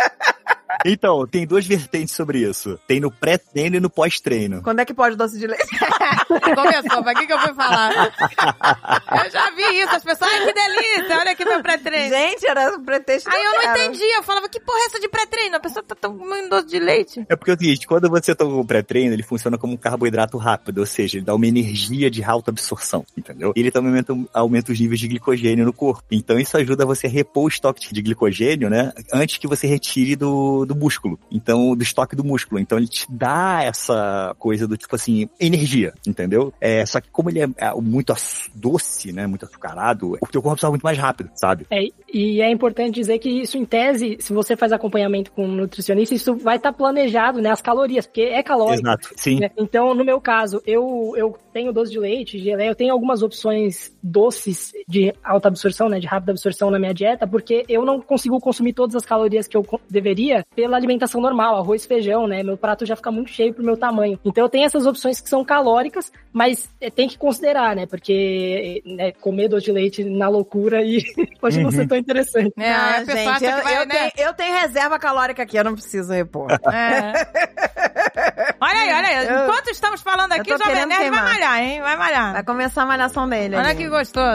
Então, tem duas vertentes sobre isso. Tem no pré-treino e no pós-treino. Quando é que pode doce de leite? Começou, pra que que eu fui falar? Eu já vi isso, as pessoas, ai, que delícia, olha aqui meu pré-treino. Gente, era o pretexto Aí que eu não quero. entendi, eu falava, que porra é essa de pré-treino? A pessoa tá tomando doce de leite. É porque é o seguinte, quando você toma o pré-treino, ele funciona como um carboidrato rápido, ou seja, ele dá uma energia de alta absorção, entendeu? Ele também aumenta, aumenta os níveis de glicogênio no corpo. Então isso ajuda você a repor o estoque de glicogênio, né? Antes que você retire do, do músculo. Então, do estoque do músculo. Então ele te dá essa coisa do tipo assim, energia, entendeu? É, só que como ele é, é muito doce, né? Muito açucarado, o teu corpo absorve muito mais rápido, sabe? É, e é importante dizer que isso, em tese, se você faz acompanhamento com um nutricionista, isso vai estar planejado, né? As calorias, porque é calórico. Exato, sim. Né? Então, no meu caso, eu, eu tenho doce de leite, geleia, eu tenho algumas opções doces de alta absorção, né? De rápida absorção na minha dieta, porque eu não consigo consumir todas as calorias que eu deveria pela alimentação normal, arroz, feijão, né? Meu prato já fica muito cheio pro meu tamanho. Então, eu tenho essas opções que são calóricas, mas é, tem que considerar, né? Porque né, comer doce de leite na loucura e pode Uhum. não ser tão interessante. É, Ah, a pessoa gente, acha eu, que vai, eu, né? tenho, eu tenho reserva calórica aqui, eu não preciso repor. É. Olha aí, olha aí. Eu- Enquanto estamos falando aqui, eu o tô Jovem querendo Nerd vai queimar. malhar, hein? Vai malhar. Vai começar a malhação dele. Olha ali. que gostoso.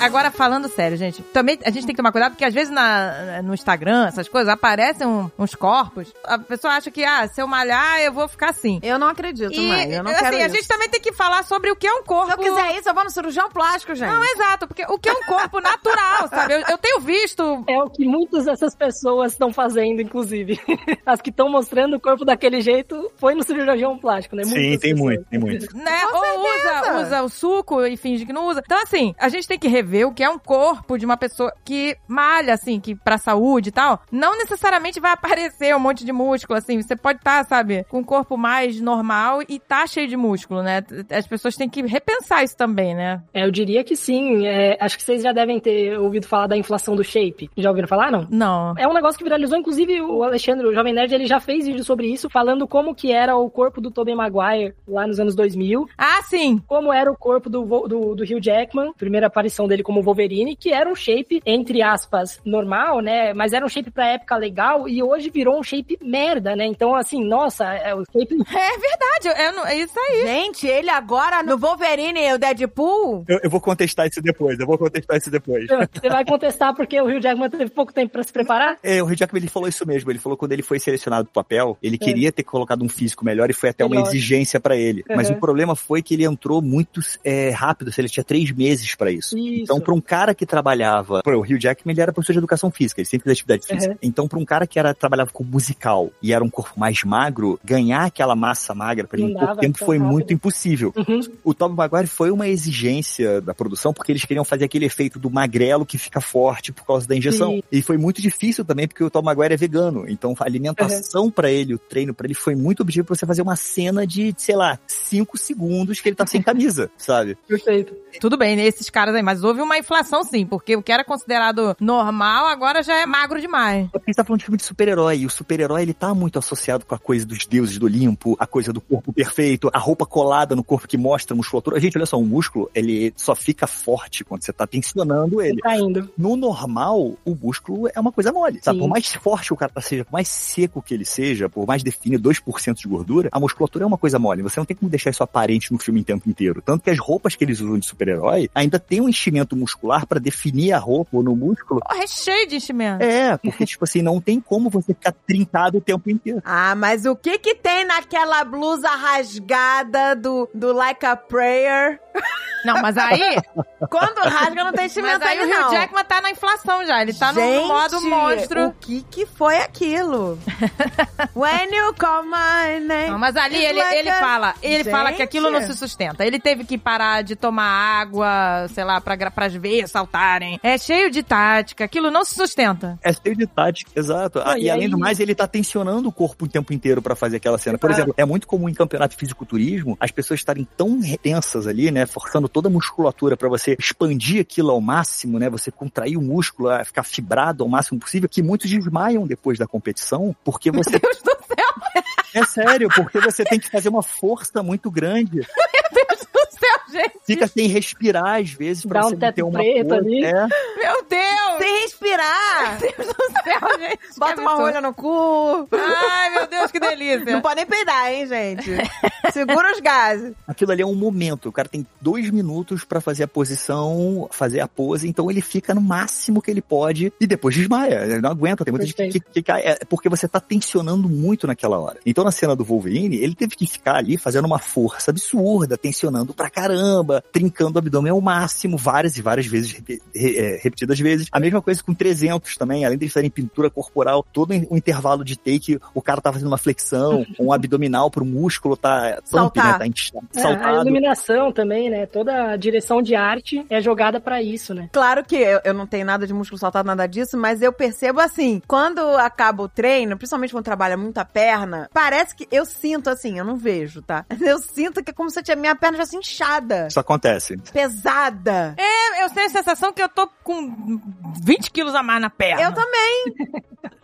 agora falando sério, gente, também a gente tem que tomar cuidado, porque às vezes na, no Instagram, essas coisas, aparecem um, uns corpos, a pessoa acha que, ah, se eu malhar, eu vou ficar assim. Eu não acredito, E, mãe. Eu não assim, quero a isso. gente também tem que falar sobre o que é um corpo... Se eu quiser isso, eu vou no cirurgião plástico, gente. Não, exato, porque o que é um corpo natural, sabe? Eu, eu tenho visto... É o que muitas dessas pessoas estão fazendo, inclusive. As que estão mostrando o corpo daquele jeito foi no cirurgião plástico, né? Sim, Muitas tem pessoas. muito, tem muito. Né? Com Ou usa, usa o suco e finge que não usa. Então, assim, a gente tem que rever o que é um corpo de uma pessoa que malha, assim, que pra saúde e tal, não necessariamente vai aparecer um monte de músculo, assim. Você pode estar, sabe, com um corpo mais normal e tá cheio de músculo, né? As pessoas têm que repensar isso também, né? É, eu diria que sim. É, acho que vocês já devem ter ouvido falar da inflação do shape. Já ouviram falar, não? Não. É um negócio que viralizou, inclusive o Alexandre, o Jovem Nerd, ele já fez vídeo sobre isso, falando como que era o corpo do Tobey Maguire lá nos anos dois mil, Ah, sim. como era o corpo do, Vo- do, do Hugh Jackman, primeira aparição dele como Wolverine, que era um shape, entre aspas, normal, né, mas era um shape pra época legal, e hoje virou um shape merda, né, então assim, nossa, é o shape... É verdade, eu não- é isso aí. Gente, ele agora no Wolverine e o Deadpool... Eu, eu vou contestar isso depois, eu vou contestar isso depois. Você vai contestar porque o Hugh Jackman teve pouco tempo pra se preparar? É, o Hugh Jackman, ele falou isso mesmo. Ele falou que quando ele foi selecionado pro papel, ele é. queria ter colocado um físico melhor e foi até melhor. uma exigência pra ele. Uhum. Mas o problema foi que ele entrou muito é, rápido, ele tinha três meses pra isso. isso. Então, pra um cara que trabalhava... Pô, o Hugh Jackman, ele era professor de educação física, ele sempre fez atividade física. Uhum. Então, pra um cara que era, trabalhava com musical e era um corpo mais magro, ganhar aquela massa magra pra ele em pouco tempo foi rápido. muito impossível. Uhum. O Tobey Maguire foi uma exigência da produção, porque eles queriam fazer aquele efeito do magrelo que fica forte por causa da injeção. Sim. E foi muito difícil também, porque o Tobey Maguire é vegano. Então, a alimentação uhum. pra ele, o treino pra ele, foi muito objetivo pra você fazer uma cena de, sei lá, cinco segundos que ele tá sem camisa, sabe? Perfeito. Tudo bem, né, esses caras aí, mas houve uma inflação sim, porque o que era considerado normal agora já é magro demais. É porque a gente tá falando de filme de super-herói, e o super-herói, ele tá muito associado com a coisa dos deuses do Olimpo, a coisa do corpo perfeito, a roupa colada no corpo que mostra a musculatura. Gente, olha só, o músculo, ele só fica forte quando você tá tensionando ele. Tá indo. No normal, o músculo é uma coisa mole, sabe? Por mais forte o cara seja, por mais seco que ele seja, por mais definido dois por cento de gordura, a musculatura é uma coisa mole. Você não tem como deixar isso aparente no filme em tempo inteiro. Tanto que as roupas que eles usam de super-herói ainda tem um enchimento muscular pra definir a roupa ou no músculo. Oh, é cheio de enchimento. É, porque, tipo assim, não tem como você ficar trincado o tempo inteiro. Ah, mas o que que tem naquela blusa rasgada do, do Like a Prayer? Não, mas aí... Quando rasga não tem enchimento. Mas aí ali, o Hugh não. Jackman tá na inflação já, ele tá Gente, no modo monstro. O que que foi aquilo? When you call my name. Não, mas ali ele, like ele a... fala, ele Gente. fala que aquilo não se sustenta. Ele teve que parar de tomar água, sei lá, pra, pras veias saltarem. É cheio de tática, aquilo não se sustenta. É cheio de tática, exato. Ah, e, e além aí... do mais, ele tá tensionando o corpo o tempo inteiro pra fazer aquela cena. Por ah. exemplo, é muito comum em campeonato de fisiculturismo as pessoas estarem tão retensas ali, né, forçando toda a musculatura pra você expandir aquilo ao máximo, né, você contrair o músculo, ficar fibrado ao máximo possível, que muitos desmaiam depois da competição, porque você... Meu Deus do céu! É sério, porque você tem que fazer uma força muito grande. Meu Deus do céu, gente! Fica sem respirar, às vezes, pra Dá você um teto ter uma preto coisa. ali. Meu É. Deus! Sem respirar! Meu Deus do céu, gente! Bota uma rolha no cu. Ai, meu Deus, que delícia! Não pode nem peidar, hein, gente? Segura os gases. Aquilo ali é um momento. O cara tem dois minutos pra fazer a posição, fazer a pose, então ele fica no máximo que ele pode e depois desmaia. Ele não aguenta. Tem muita gente que, que cai. É porque você tá tensionando muito naquela hora. Então, na cena do Wolverine, ele teve que ficar ali fazendo uma força absurda, tensionando pra caramba, trincando o abdômen ao máximo, várias e várias vezes, repetidas vezes. A mesma coisa com trezentos também, além de eles fazerem pintura corporal, todo o intervalo de take, o cara tá fazendo uma flexão, um abdominal pro músculo tá pump, né? Tá inchado, é, saltado. A iluminação também, né? Toda a direção de arte é jogada pra isso, né? Claro que eu, eu não tenho nada de músculo saltado, nada disso, mas eu percebo assim, quando acaba o treino, principalmente quando trabalha muito a perna, parece que eu sinto assim, eu não vejo, tá? Eu sinto que é como se a minha perna já inchada. Isso acontece. Pesada. É, eu tenho a sensação que eu tô com vinte quilos a mais na perna. Eu também.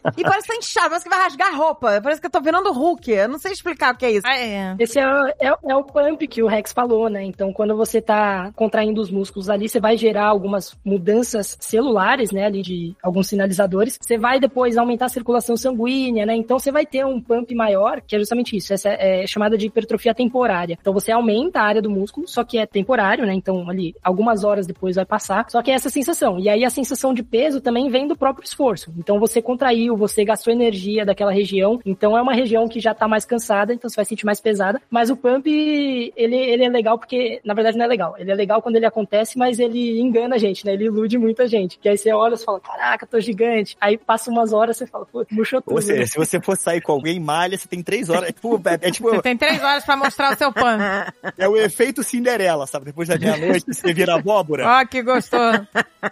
E parece que tá inchado, parece que vai rasgar a roupa. Parece que eu tô virando Hulk. Eu não sei explicar o que é isso. Ah, é. Esse é, é, é o pump que o Rex falou, né? Então, quando você tá contraindo os músculos ali, você vai gerar algumas mudanças celulares, né? Ali de alguns sinalizadores. Você vai depois aumentar a circulação sanguínea, né? Então, você vai ter um pump maior, que é justamente isso. Essa é chamada de hipertrofia temporária. Então, você aumenta a área do músculo, só que é temporário, né? Então, ali, algumas horas depois vai passar. Só que é essa sensação. E aí, a sensação de peso também vem do próprio esforço. Então, você contraiu, você gastou energia daquela região. Então, é uma região que já tá mais cansada, então você vai sentir mais pesada. Mas o pump, ele, ele é legal porque, na verdade, não é legal. Ele é legal quando ele acontece, mas ele engana a gente, né? Ele ilude muita gente. Que aí você olha e fala, caraca, tô gigante. Aí passa umas horas, você fala, pô, murchou tudo. Ou seja, né? se você for sair com alguém malha, você tem três horas. É tipo... É, é tipo Você tem três horas pra mostrar o seu pump. é o efeito Cinderela, sabe? Depois da meia-noite, você vira abóbora. Ó, que gostoso.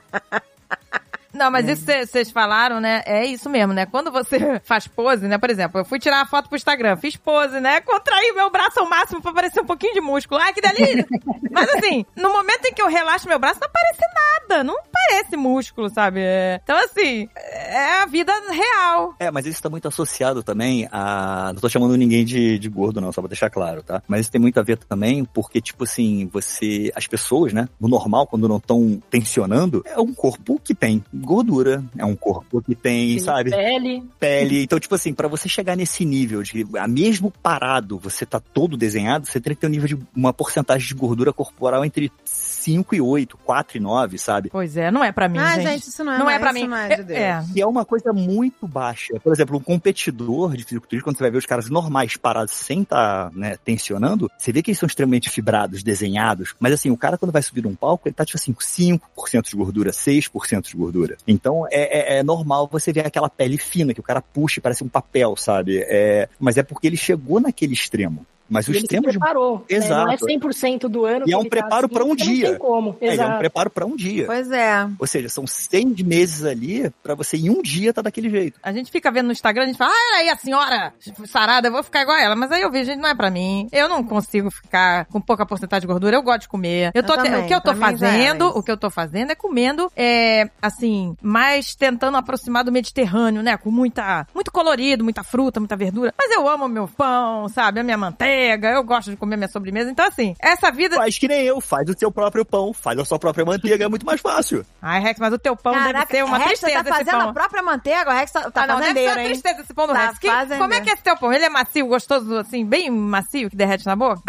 Não, mas isso que vocês falaram, né? É isso mesmo, né? Quando você faz pose, né? Por exemplo, eu fui tirar a foto pro Instagram, fiz pose, né? Contraí meu braço ao máximo pra aparecer um pouquinho de músculo. Ai, que delícia! Mas assim, no momento em que eu relaxo meu braço, não aparece nada. Não parece músculo, sabe? É... Então, assim, é a vida real. É, mas isso tá muito associado também a... Não tô chamando ninguém de, de gordo, não, só pra deixar claro, tá? Mas isso tem muito a ver também porque, tipo assim, você... As pessoas, né? No normal, quando não estão tensionando, é um corpo que tem gordura, é um corpo que tem, Tem sabe? Pele. Pele. Então, tipo assim, pra você chegar nesse nível de, a mesmo parado, você tá todo desenhado, você tem que ter um nível de uma porcentagem de gordura corporal entre cinco e oito, quatro e nove, sabe? Pois é, não é pra mim, Ah, gente. gente, isso não é, Não é mais, pra isso mim. não é de Deus. É. E é uma coisa muito baixa. Por exemplo, um competidor de fisiculturismo, quando você vai ver os caras normais parados sem estar, tá, né, tensionando, você vê que eles são extremamente fibrados, desenhados, mas assim, o cara quando vai subir num palco, ele tá tipo assim, cinco por cento de gordura, seis por cento de gordura. Então, é, é, é normal você ver aquela pele fina, que o cara puxa e parece um papel, sabe? É, mas é porque ele chegou naquele extremo. Mas o Ele se extremo de... preparou. Exato. Né? Não é cem por cento do ano. E é um que ele tá preparo assim, para um porque dia. Não tem como. É, Exato. é um preparo para um dia. Pois é. Ou seja, são seis meses ali pra você em um dia estar tá daquele jeito. A gente fica vendo no Instagram, a gente fala, ah, aí a senhora sarada, eu vou ficar igual a ela. Mas aí eu vejo, gente, não é pra mim. Eu não consigo ficar com pouca porcentagem de gordura, eu gosto de comer. Eu tô Eu te- também, o que eu tô pra mim já fazendo, era o que eu tô fazendo é comendo, é, assim, mais tentando aproximar do Mediterrâneo, né? Com muita, muito colorido, muita fruta, muita verdura. Mas eu amo meu pão, sabe? A minha manteiga, eu gosto de comer minha sobremesa. Então, assim, essa vida... Faz que nem eu, faz o seu próprio pão, faz a sua própria manteiga, é muito mais fácil. Ai, Rex, mas o teu pão deve Caraca, ser uma Rex, tristeza você tá esse fazendo pão. a própria manteiga? O Rex tá, tá Ah, não, deve ser fazendeiro, uma hein? tristeza esse pão do Tá Rex. Que- fazendeiro. como é que é esse teu pão? Ele é macio, gostoso, assim, bem macio, que derrete na boca?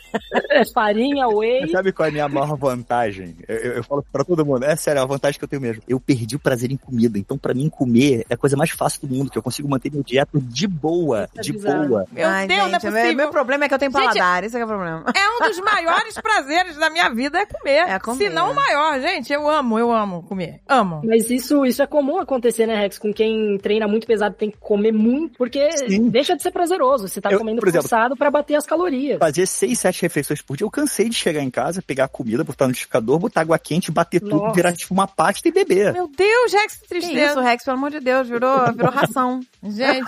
É farinha, whey. Mas sabe qual é a minha maior vantagem? Eu, eu, eu falo pra todo mundo, é sério, é a vantagem que eu tenho mesmo. Eu perdi o prazer em comida, então pra mim comer é a coisa mais fácil do mundo, que eu consigo manter minha dieta de boa, Isso é de bizarro. boa. Meu Ai, Deus, não é gente, possível. Meu, meu problema é que eu tenho Gente, paladar, esse é, que é o problema. É um dos maiores prazeres da minha vida é comer. É comer. Se não o maior, gente. Eu amo, eu amo comer. Amo. Mas isso, isso é comum acontecer, né, Rex? Com quem treina muito pesado tem que comer muito, porque Sim. deixa de ser prazeroso. Você tá Eu, comendo por exemplo, forçado pra bater as calorias. Fazer seis, sete refeições por dia, eu cansei de chegar em casa, pegar a comida, botar no liquidificador, botar água quente, bater tudo, Nossa. virar tipo uma pasta e beber. Meu Deus, Rex, que Que isso, tristeza. Rex, pelo amor de Deus, virou, virou ração. Gente,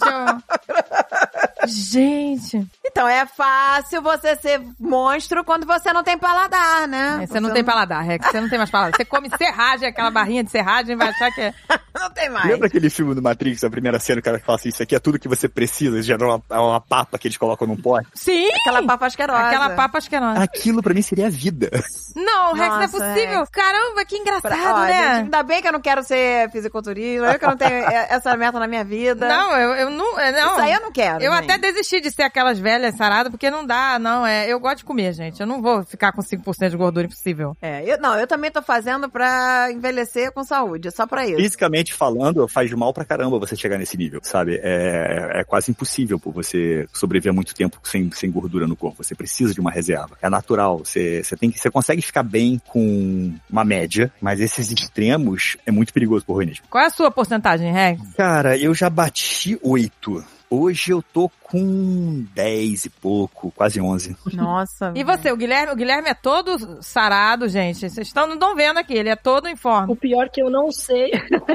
eu... Gente. Então, é fácil você ser monstro quando você não tem paladar, né? Você não tem paladar, Rex. Você não tem mais paladar. Você come serragem, aquela barrinha de serragem, vai achar que é... Não tem mais. Lembra aquele filme do Matrix, a primeira cena, o cara que fala assim, isso aqui é tudo que você precisa, já é uma, é uma papa que eles colocam num pote? Sim! Aquela papa asquerosa. Aquela papa asquerosa. Aquilo pra mim seria a vida. Não, Rex, não é Nossa, possível. Rex. Caramba, que engraçado, Pra- ó, né? gente, ainda bem que eu não quero ser fisiculturista, eu que eu não tenho é, essa meta na minha vida. Não, eu, eu não... é, não. Isso aí eu não quero, Eu gente. até desisti de ser aquelas velhas saradas, porque não dá, não. É, eu gosto de comer, gente. Eu não vou ficar com cinco por cento de gordura, impossível. É, eu, não, eu também tô fazendo pra envelhecer com saúde, só pra isso. Fisicamente falando, faz mal pra caramba você chegar nesse nível, sabe? É, é quase impossível por você sobreviver muito tempo sem, sem gordura no corpo. Você precisa de uma reserva. É natural. Você, você, tem que, você consegue ficar bem com uma média, mas esses extremos é muito perigoso pro organismo. Qual é a sua porcentagem, Rex? Cara, eu já bati oito. Hoje eu tô com dez e pouco, quase onze. Nossa. E você, o Guilherme? O Guilherme é todo sarado, gente. Vocês estão, não estão vendo aqui, ele é todo em forma. O pior que eu não sei...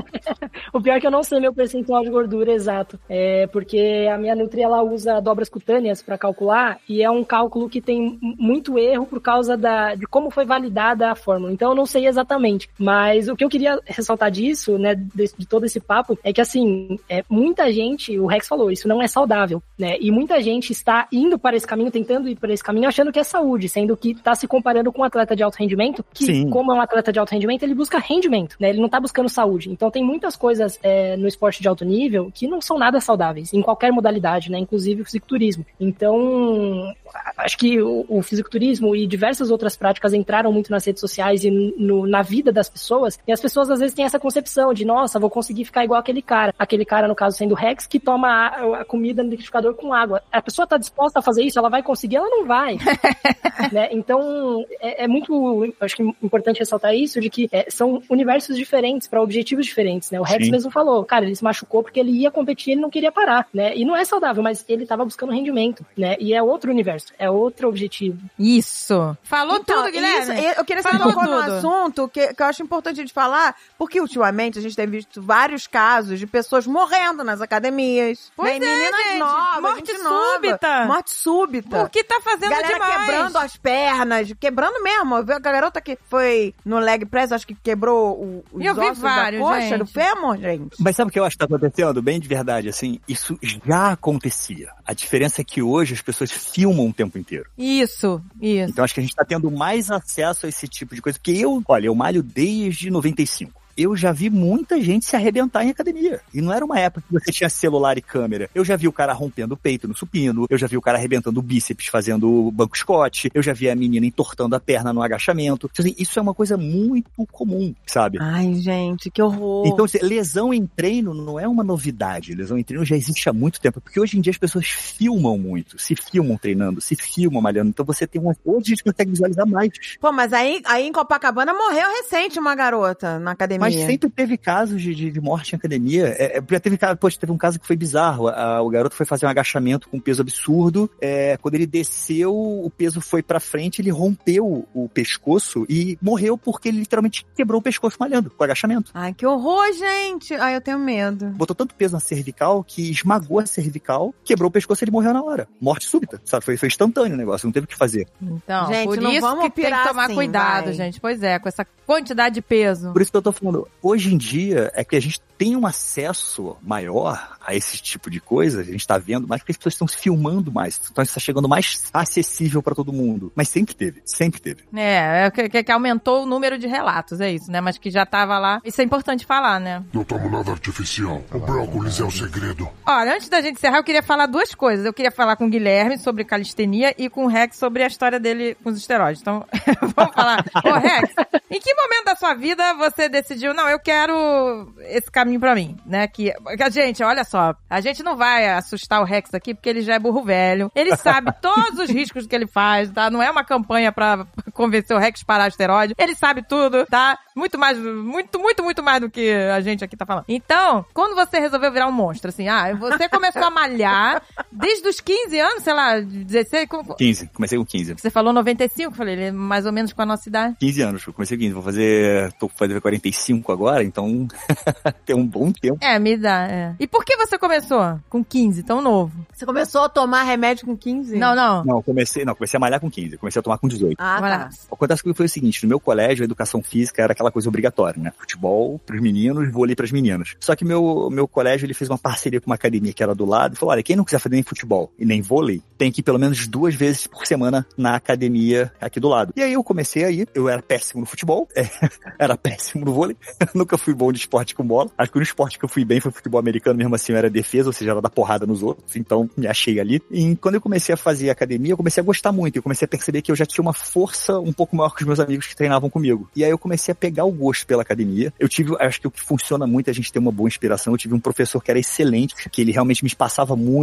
o pior que eu não sei meu percentual de gordura exato. É porque a minha Nutri, ela usa dobras cutâneas pra calcular e é um cálculo que tem muito erro por causa da, de como foi validada a fórmula. Então eu não sei exatamente. Mas o que eu queria ressaltar disso, né, de, de todo esse papo, é que assim, é, muita gente, o Rex falou, isso não é saudável, né? E muita gente está indo para esse caminho, tentando ir para esse caminho, achando que é saúde, sendo que está se comparando com um atleta de alto rendimento, que Sim. como é um atleta de alto rendimento, ele busca rendimento, né? Ele não está buscando saúde. Então tem muitas coisas é, no esporte de alto nível que não são nada saudáveis, em qualquer modalidade, né? Inclusive o fisiculturismo. Então, acho que o, o fisiculturismo e diversas outras práticas entraram muito nas redes sociais e no, na vida das pessoas, e as pessoas às vezes têm essa concepção de, nossa, vou conseguir ficar igual aquele cara. Aquele cara, no caso, sendo o Rex, que toma a, a comida no liquidificador com água. A pessoa tá disposta a fazer isso, ela vai conseguir? Ela não vai. Né? Então, é, é muito, acho que importante ressaltar isso, de que é, são universos diferentes para objetivos diferentes, né? O Rex Sim. mesmo falou, cara, ele se machucou porque ele ia competir e ele não queria parar, né? E não é saudável, mas ele tava buscando rendimento, né? E é outro universo, é outro objetivo. Isso. Falou então, tudo, Guilherme. Isso, eu queria saber um pouco no assunto que, que eu acho importante de falar, porque ultimamente a gente tem visto vários casos de pessoas morrendo nas academias. Pois né? é, Meninas gente. novas, Morte gente nova. súbita. Morte súbita. Por que tá fazendo Galera demais? quebrando as pernas, quebrando mesmo. Eu vi a garota que foi no leg press, acho que quebrou o, os eu ossos vi vários, da coxa, gente. do fêmur, gente. Mas sabe o que eu acho que tá acontecendo? Bem de verdade, assim, isso já acontecia. A diferença é que hoje as pessoas filmam o tempo inteiro. Isso, isso. Então acho que a gente tá tendo mais acesso a esse tipo de coisa. Porque eu, olha, eu malho desde noventa e cinco. Eu já vi muita gente se arrebentar em academia. E não era uma época que você tinha celular e câmera. Eu já vi o cara rompendo o peito no supino. Eu já vi o cara arrebentando o bíceps fazendo banco Scott. Eu já vi a menina entortando a perna no agachamento. Então, assim, isso é uma coisa muito comum, sabe? Ai, gente, que horror. Então, assim, lesão em treino não é uma novidade. Lesão em treino já existe há muito tempo. Porque hoje em dia as pessoas filmam muito. Se filmam treinando, se filmam malhando. Então você tem uma... Hoje a gente consegue visualizar mais. Pô, mas aí, aí em Copacabana morreu recente uma garota na academia. Mas sempre teve casos de, de, de morte em academia. É, já teve, poxa, teve um caso que foi bizarro. A, o garoto foi fazer um agachamento com um peso absurdo. É, quando ele desceu, o peso foi pra frente, ele rompeu o pescoço e morreu porque ele literalmente quebrou o pescoço malhando com o agachamento. Ai, que horror, gente. Ai, eu tenho medo. Botou tanto peso na cervical que esmagou a cervical, quebrou o pescoço e ele morreu na hora. Morte súbita, sabe? Foi, foi instantâneo o negócio, não teve o que fazer. Então, gente, por não isso vamos que tem que tomar assim, cuidado, vai. gente. Pois é, com essa quantidade de peso. Por isso que eu tô falando, hoje em dia é que a gente tem um acesso maior a esse tipo de coisa, a gente tá vendo mais porque as pessoas estão se filmando mais, então isso tá chegando mais acessível pra todo mundo. Mas sempre teve, sempre teve. É, é que, que aumentou o número de relatos, é isso, né? Mas que já tava lá. Isso é importante falar, né? Não tomo nada artificial. O brócolis é o segredo. Olha, antes da gente encerrar, eu queria falar duas coisas. Eu queria falar com o Guilherme sobre calistenia e com o Rex sobre a história dele com os esteroides. Então, vamos falar. Ô, Rex, em que momento da sua vida você decidiu, não, eu quero esse caminho pra mim, né? Que, que, gente, olha só, a gente não vai assustar o Rex aqui porque ele já é burro velho. Ele sabe todos os riscos que ele faz, tá? Não é uma campanha pra convencer o Rex a parar esteroide. Ele sabe tudo, tá? Muito mais, muito, muito, muito mais do que a gente aqui tá falando. Então, quando você resolveu virar um monstro, assim, ah, você começou a malhar desde os quinze anos, sei lá, dezesseis... Como... quinze, comecei com quinze. Você falou noventa e cinco, falei, ele é mais ou menos com a nossa idade. quinze anos, comecei com quinze, vou fazer, tô fazendo quarenta e cinco agora, então tem um bom tempo. É, me dá, é. E por que você começou com quinze, tão novo? Você começou a tomar remédio com quinze? Não, não. Não, comecei, não, comecei a malhar com quinze, comecei a tomar com dezoito. Ah, tá. Acontece que foi o seguinte, no meu colégio, a educação física era aquela coisa obrigatória, né? Futebol pros meninos, vôlei pras meninas. Só que meu, meu colégio, ele fez uma parceria com uma academia que era do lado e falou, olha, quem não quiser fazer nem futebol e nem vôlei, tem que ir pelo menos duas vezes por semana na academia aqui do lado. E aí eu comecei a ir, eu era péssimo no futebol, é, era péssimo no vôlei, nunca fui bom de esporte com bola. Acho que o único esporte que eu fui bem foi futebol americano, mesmo assim eu era defesa, ou seja, era dar porrada nos outros, então me achei ali. E quando eu comecei a fazer academia, eu comecei a gostar muito, eu comecei a perceber que eu já tinha uma força um pouco maior que os meus amigos que treinavam comigo. E aí eu comecei a pegar o gosto pela academia. Eu tive, acho que o que funciona muito é a gente ter uma boa inspiração. Eu tive um professor que era excelente, que ele realmente me passava muito, ele perguntava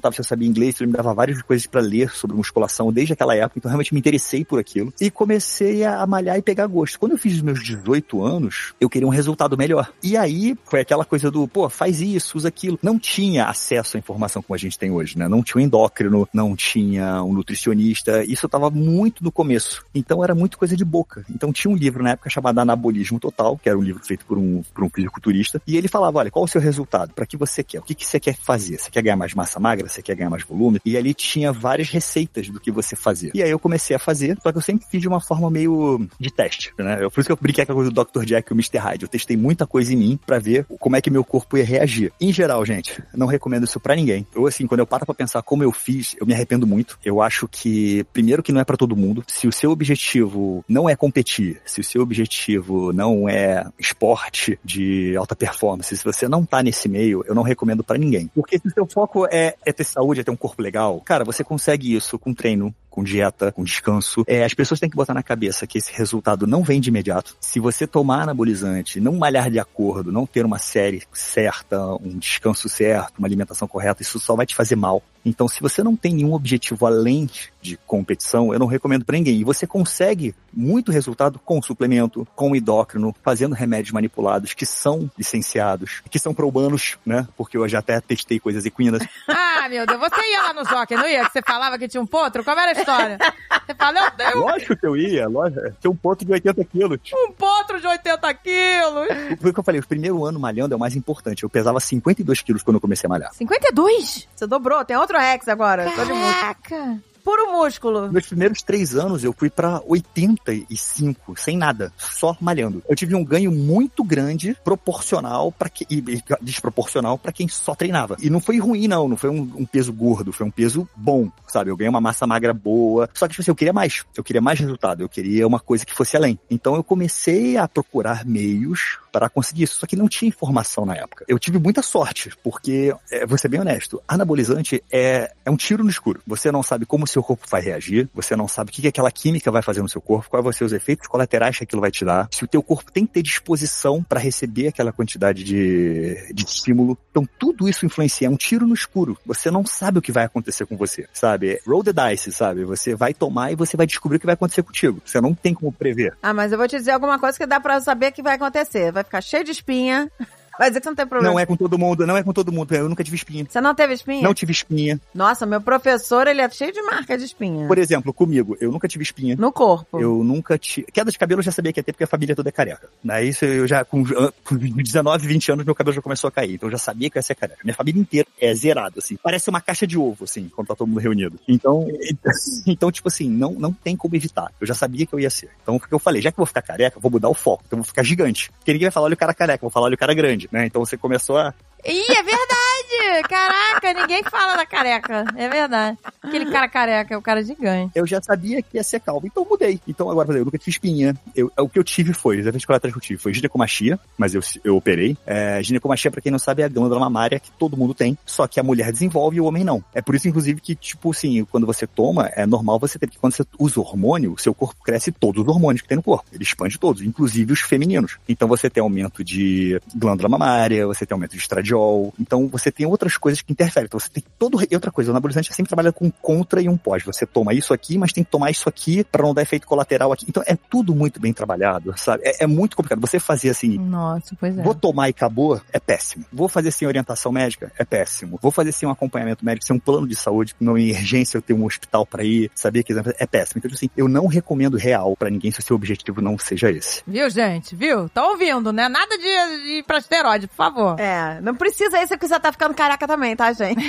perguntava se eu sabia inglês, ele me dava várias coisas pra ler sobre musculação desde aquela época, então realmente me interessei por aquilo. E comecei a malhar e pegar gosto. Quando eu fiz os meus dezoito anos, eu queria um resultado melhor. E aí, foi aquela coisa do, pô, faz isso, usa aquilo. Não tinha acesso à informação como a gente tem hoje, né? Não tinha um endócrino, não tinha um nutricionista. Isso tava muito no começo. Então, era muito coisa de boca. Então, tinha um livro na época chamado Anabolismo Total, que era um livro feito por um, por um fisiculturista. E ele falava, olha, qual o seu resultado? Pra que você quer? O que, que você quer fazer? Você quer ganhar mais massa magra? Você quer ganhar mais volume? E ali tinha várias receitas do que você fazia. E aí, eu comecei a fazer, só que eu sempre fiz de uma forma meio de teste, né? Por isso que eu brinquei com a coisa do doutor Jack e o mister Hyde. Eu testei muita coisa em mim pra ver como é que meu corpo ia reagir. Em geral, gente, não recomendo isso pra ninguém. Eu, assim, quando eu paro pra pensar como eu fiz, eu me arrependo muito. Eu acho que, primeiro, que não é pra todo mundo. Se o seu objetivo não é competir, se o seu objetivo não é esporte de alta performance, se você não tá nesse meio, eu não recomendo pra ninguém. Porque se o seu foco é, é ter saúde, é ter um corpo legal, cara, você consegue isso com treino, com dieta, com descanso. É, as pessoas têm que botar na cabeça que esse resultado não vem de imediato. Se você tomar anabolizante, não malhar de acordo, não ter uma série certa, um descanso certo, uma alimentação correta, isso só vai te fazer mal. Então, se você não tem nenhum objetivo além de competição, eu não recomendo pra ninguém. E você consegue muito resultado com suplemento, com endócrino, fazendo remédios manipulados que são licenciados, que são pro-humanos, né? Porque eu já até testei coisas equinas. Ah, meu Deus, você ia lá no Jockey, não ia? Que você falava que tinha um potro? Como era a história? Você fala, meu Deus. Lógico que eu ia, lógico. Tinha um potro de oitenta quilos. Um potro de oitenta quilos. Foi o que eu falei, o primeiro ano malhando é o mais importante. Eu pesava cinquenta e dois quilos quando eu comecei a malhar. cinquenta e dois? Você dobrou, tem outro Rex agora. Tô de músculo. Caraca. Puro músculo. Meus primeiros três anos eu fui pra oitenta e cinco, sem nada, só malhando. Eu tive um ganho muito grande, proporcional para que, e desproporcional pra quem só treinava. E não foi ruim, não, não foi um, um peso gordo, foi um peso bom, sabe? Eu ganhei uma massa magra boa, só que tipo assim, eu queria mais, eu queria mais resultado, eu queria uma coisa que fosse além. Então eu comecei a procurar meios para conseguir isso, só que não tinha informação na época. Eu tive muita sorte, porque, é, vou ser bem honesto, anabolizante é, é um tiro no escuro. Você não sabe como o seu corpo vai reagir, você não sabe o que, que aquela química vai fazer no seu corpo, quais vão ser os efeitos colaterais que aquilo vai te dar, se o teu corpo tem que ter disposição para receber aquela quantidade de, de estímulo. Então tudo isso influencia, é um tiro no escuro. Você não sabe o que vai acontecer com você, sabe? Roll the dice, sabe? Você vai tomar e você vai descobrir o que vai acontecer contigo. Você não tem como prever. Ah, mas eu vou te dizer alguma coisa que dá pra saber que vai acontecer. Vai ficar cheio de espinha. Vai dizer que não tem problema. Não é com todo mundo, não é com todo mundo. Eu nunca tive espinha. Você não teve espinha? Não tive espinha. Nossa, meu professor, ele é cheio de marca de espinha. Por exemplo, comigo, eu nunca tive espinha. No corpo. Eu nunca tive... Queda de cabelo eu já sabia que ia ter, porque a família toda é careca. Daí isso eu já, com, com dezenove, vinte anos, meu cabelo já começou a cair. Então eu já sabia que eu ia ser careca. Minha família inteira é zerada, assim. Parece uma caixa de ovo, assim, quando tá todo mundo reunido. Então, então tipo assim, não, não tem como evitar. Eu já sabia que eu ia ser. Então, o que eu falei, já que eu vou ficar careca, eu vou mudar o foco. Então eu vou ficar gigante. Porque ninguém vai falar, olha o cara careca, eu vou falar, olha o cara grande, né? Então você começou a... Ih, é verdade! Caraca, ninguém fala da careca. É verdade. Aquele cara careca é o cara gigante. Eu já sabia que ia ser calvo, então mudei. Então agora, eu nunca tive espinha. Eu, o que eu tive foi, os efeitos colaterais que eu tive foi ginecomastia, mas eu, eu operei. É, ginecomastia, pra quem não sabe, é a glândula mamária que todo mundo tem, só que a mulher desenvolve e o homem não. É por isso, inclusive, que, tipo assim, quando você toma, é normal você ter, porque quando você usa hormônio, o seu corpo cresce todos os hormônios que tem no corpo. Ele expande todos, inclusive os femininos. Então você tem aumento de glândula mamária, você tem aumento de estradiol, então você tem outras coisas que interferem. Então você tem todo... E outra coisa, o anabolizante sempre trabalha com contra e um pós. Você toma isso aqui, mas tem que tomar isso aqui pra não dar efeito colateral aqui. Então é tudo muito bem trabalhado, sabe? É, é muito complicado. Você fazer assim... Nossa, pois é. Vou tomar e acabou, é péssimo. Vou fazer sem orientação médica, é péssimo. Vou fazer sem um acompanhamento médico, sem um plano de saúde, numa emergência eu ter um hospital pra ir, saber que é péssimo. Então assim, eu não recomendo real pra ninguém se o seu objetivo não seja esse. Viu, gente? Viu? Tá ouvindo, né? Nada de, de ir pra esteroide, por favor. É, não precisa isso porque você tá ficando careca também, tá, gente?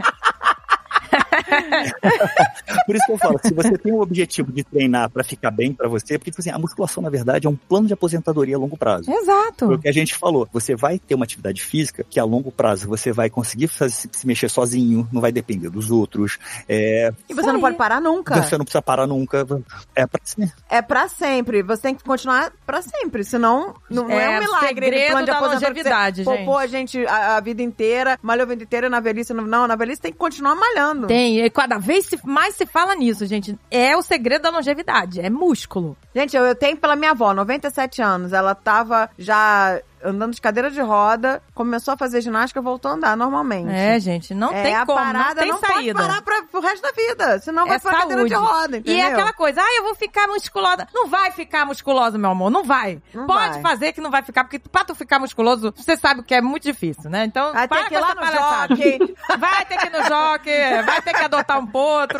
Por isso que eu falo, se você tem o objetivo de treinar pra ficar bem pra você, porque tipo assim, a musculação, na verdade, é um plano de aposentadoria a longo prazo. Exato. Foi o que a gente falou. Você vai ter uma atividade física que a longo prazo você vai conseguir fazer, se mexer sozinho, não vai depender dos outros. É... E você não pode parar nunca. Você não precisa parar nunca. É pra sempre. É pra sempre. Você tem que continuar pra sempre. Senão, não é, é um milagre. Segredo plano de da aposentadoria. longevidade, Você gente. popou a gente a, a vida inteira, malhou a vida inteira na velhice. Não, na velhice tem que continuar malhando. Tem. E cada vez se, mais se fala nisso, gente. É o segredo da longevidade. É músculo. Gente, eu, eu tenho pela minha avó, noventa e sete anos. Ela tava já... andando de cadeira de roda, começou a fazer ginástica, voltou a andar normalmente. É, gente, não é, tem a como, parada não tem não saída. pode parar pra, pro resto da vida, senão vai É pra cadeira de saúde. roda, entendeu? E é aquela coisa, ah, eu vou ficar musculosa. Não vai ficar musculosa, meu amor, não vai. Não Pode vai. fazer que não vai ficar, porque pra tu ficar musculoso, você sabe que é muito difícil, né? Então, Vai para ter que com ir lá essa no palhaçada. jockey. Vai ter que ir no jockey, vai ter que adotar um potro.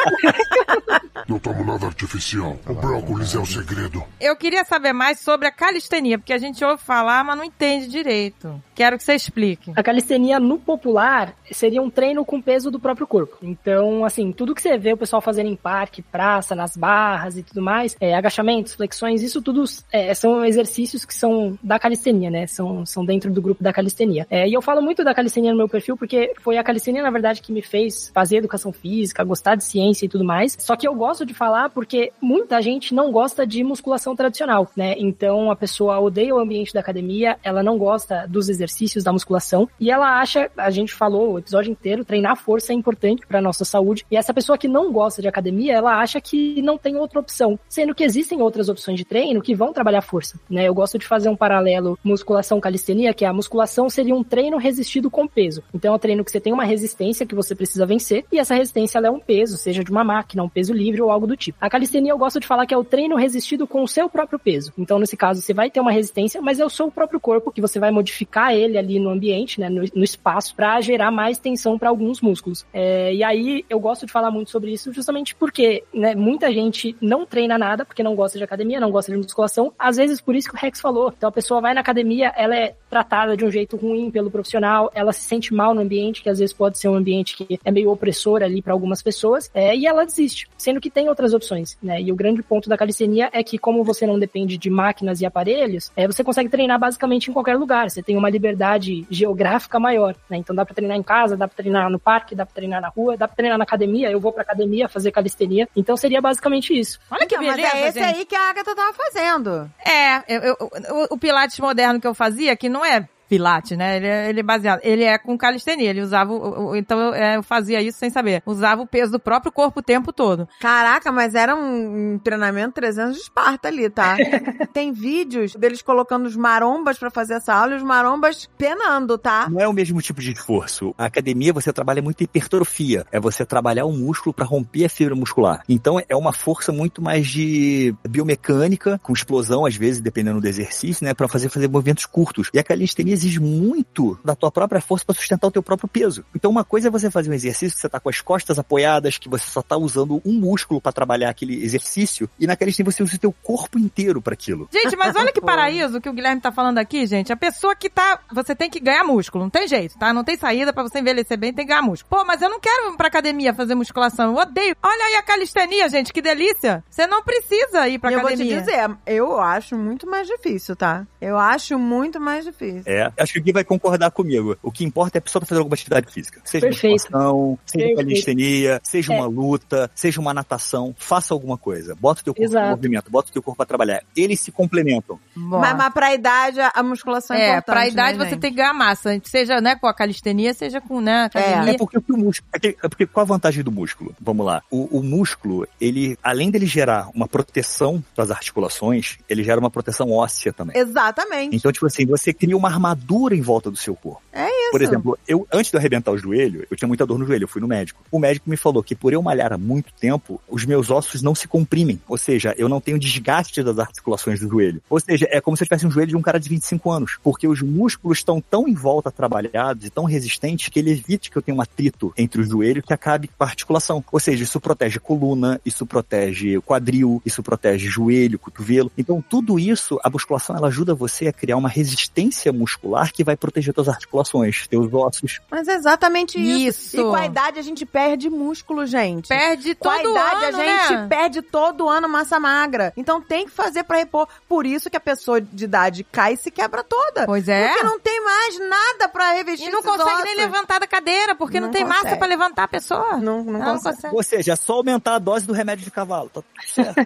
Não tomo nada artificial. O brócolis é o segredo. Eu queria saber mais sobre a calistenia, porque a gente ouve falar, mas não entende direito. Quero que você explique. A calistenia no popular seria um treino com peso do próprio corpo. Então, assim, tudo que você vê o pessoal fazendo em parque, praça, nas barras e tudo mais, é, agachamentos, flexões, isso tudo é, são exercícios que são da calistenia, né? São, são dentro do grupo da calistenia. É, e eu falo muito da calistenia no meu perfil porque foi a calistenia, na verdade, que me fez fazer educação física, gostar de ciência e tudo mais. Só que eu gosto de falar porque muita gente não gosta de musculação tradicional, né? Então, a pessoa odeia o ambiente da academia, ela não gosta dos exercícios da musculação e ela acha, a gente falou o episódio inteiro, treinar força é importante para nossa saúde. E essa pessoa que não gosta de academia, ela acha que não tem outra opção, sendo que existem outras opções de treino que vão trabalhar força, né? Eu gosto de fazer um paralelo musculação-calistenia, que a musculação seria um treino resistido com peso. Então é um treino que você tem uma resistência que você precisa vencer e essa resistência ela é um peso, seja de uma máquina, um peso livre ou algo do tipo. A calistenia eu gosto de falar que é o treino resistido com o seu próprio peso. Então nesse caso você vai ter uma resistência, mas é o seu próprio corpo que você vai modificar ele ali no ambiente, né, no, no espaço, para gerar mais tensão para alguns músculos. É, e aí eu gosto de falar muito sobre isso justamente porque, né, muita gente não treina nada porque não gosta de academia, não gosta de musculação, às vezes por isso que o Rex falou. Então a pessoa vai na academia, ela é tratada de um jeito ruim pelo profissional, ela se sente mal no ambiente, que às vezes pode ser um ambiente que é meio opressor ali para algumas pessoas, é, e ela desiste, sendo que tem outras opções, né? E o grande ponto da calistenia é que como você não depende de máquinas e aparelhos, é, você consegue treinar basicamente em qualquer lugar, você tem uma liberdade geográfica maior, né? Então dá pra treinar em casa, dá pra treinar no parque, dá pra treinar na rua, dá pra treinar na academia, eu vou pra academia fazer calistenia, então seria basicamente isso. Olha que Então, beleza, mas é esse gente. aí que a Agatha tava fazendo. É, eu, eu, o, o Pilates moderno que eu fazia, que não é Pilates, né? Ele é, ele é baseado. Ele é com calistenia. Ele usava. O, o, então eu, é, eu fazia isso sem saber. Usava o peso do próprio corpo o tempo todo. Caraca, mas era um, um treinamento trezentos de Esparta ali, tá? Tem vídeos deles colocando os marombas pra fazer essa aula e os marombas penando, tá? Não é o mesmo tipo de esforço. A academia você trabalha muito hipertrofia. É você trabalhar o músculo pra romper a fibra muscular. Então é uma força muito mais de biomecânica, com explosão às vezes, dependendo do exercício, né? Pra fazer, fazer movimentos curtos. E a calistenia exige muito da tua própria força para sustentar o teu próprio peso. Então uma coisa é você fazer um exercício que você tá com as costas apoiadas, que você só tá usando um músculo para trabalhar aquele exercício, e na calistenia você usa o teu corpo inteiro para aquilo. Gente, mas olha que paraíso que o Guilherme tá falando aqui, gente. A pessoa que tá... Você tem que ganhar músculo, não tem jeito, tá? Não tem saída pra você envelhecer bem, tem que ganhar músculo. Pô, mas eu não quero ir pra academia fazer musculação, eu odeio. Olha aí a calistenia, gente, que delícia. Você não precisa ir pra eu academia. vou te dizer, eu acho muito mais difícil, tá? Eu acho muito mais difícil. É, acho que o Gui vai concordar comigo. O que importa é a pessoa tá fazendo alguma atividade física. Seja Perfeito. musculação, seja Perfeito. calistenia, seja É. uma luta, seja uma natação. Faça alguma coisa. Bota o teu corpo Exato. em movimento, bota o teu corpo pra trabalhar. Eles se complementam. Bom. Mas, mas pra idade, a musculação é, É, importante, pra idade né, você gente? tem que ganhar massa. Seja, né, com a calistenia, seja com, né, academia. É porque o músculo. É que- é porque qual a vantagem do músculo? Vamos lá. O, o músculo, ele, além dele gerar uma proteção para as articulações, ele gera uma proteção óssea também. Exatamente. Então, tipo assim, você cria uma armadura em volta do seu corpo. É isso. Por exemplo, eu, antes de eu arrebentar o joelho, eu tinha muita dor no joelho, eu fui no médico. O médico me falou que por eu malhar há muito tempo, os meus ossos não se comprimem. Ou seja, eu não tenho desgaste das articulações do joelho. Ou seja, é como se eu tivesse um joelho de um cara de vinte e cinco anos. Porque os músculos estão tão em volta trabalhados e tão resistentes que ele evita que eu tenha um atrito entre o joelho que acabe com a articulação. Ou seja, isso protege coluna, isso protege quadril, isso protege joelho, cotovelo. Então, tudo isso, a musculação, ela ajuda você a criar uma resistência muscular que vai proteger suas articulações, teus ossos. Mas é exatamente isso. Isso. E com a idade a gente perde músculo, gente. Perde Com todo a idade ano, a gente né? perde todo ano massa magra. Então tem que fazer pra repor. Por isso que a pessoa de idade cai e se quebra toda. Pois é. Porque não tem mais nada pra revestir E não esses consegue ossos. nem levantar da cadeira, porque não, Não tem massa consegue. pra levantar a pessoa. Não, não Ela consegue. Ou seja, é só aumentar a dose do remédio de cavalo. Tá tudo certo.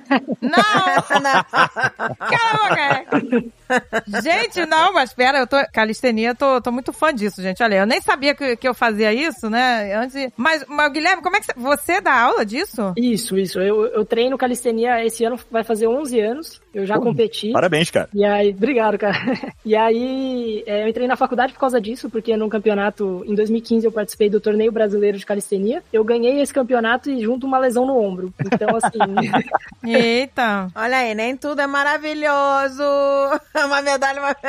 Não! Não. Cala a boca. Gente, não, mas pera, eu tô... Calistenia, eu tô, tô muito fã disso, gente. Olha, eu nem sabia que, que eu fazia isso, né? Antes... Mas, mas, Guilherme, como é que você... Você dá aula disso? Isso, isso. Eu, eu treino calistenia esse ano, vai fazer onze anos. Eu já competi. Parabéns, cara. E aí, obrigado, cara. E aí, é, eu entrei na faculdade por causa disso, porque num campeonato, em dois mil e quinze, eu participei do Torneio Brasileiro de Calistenia. Eu ganhei esse campeonato e junto uma lesão no ombro. Então, assim... Eita! Olha aí, nem tudo é maravilhoso. Uma medalha, uma...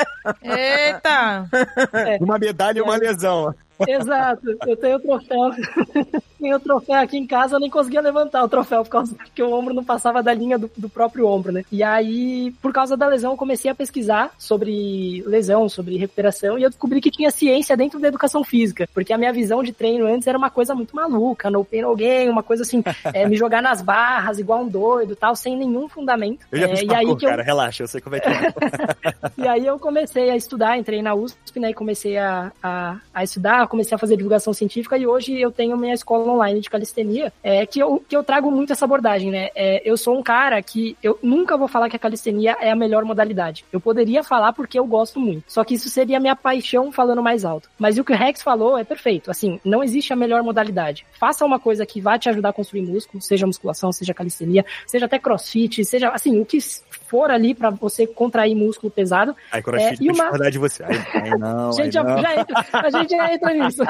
Eita! É. Uma medalha e uma lesão. Exato, eu tenho o troféu. Tenho o troféu aqui em casa, eu nem conseguia levantar o troféu, por causa que o ombro não passava da linha do, do próprio ombro, né? E aí, por causa da lesão, eu comecei a pesquisar sobre lesão, sobre recuperação, e eu descobri que tinha ciência dentro da educação física, porque a minha visão de treino antes era uma coisa muito maluca, no pain no gain, uma coisa assim, é, me jogar nas barras, igual um doido, tal, sem nenhum fundamento. Eu já é, fiz e parkour, aí que eu... cara, relaxa, eu sei como é que é. E aí eu comecei a estudar, entrei na U S P, né, e comecei a, a, a estudar, comecei a fazer divulgação científica, e hoje eu tenho minha escola online de calistenia, é, que, eu, que eu trago muito essa abordagem, né? É, eu sou um cara que eu nunca vou falar que a calistenia é a melhor modalidade. Eu poderia falar porque eu gosto muito, só que isso seria a minha paixão falando mais alto. Mas o que o Rex falou é perfeito, assim, não existe a melhor modalidade. Faça uma coisa que vai te ajudar a construir músculo, seja musculação, seja calistenia, seja até crossfit, seja, assim, o que for ali pra você contrair músculo pesado. Aí, crossfit, é, tem e uma... discordar de você. Aí, aí não, gente, aí não. Já, já entra, a gente já entra nisso.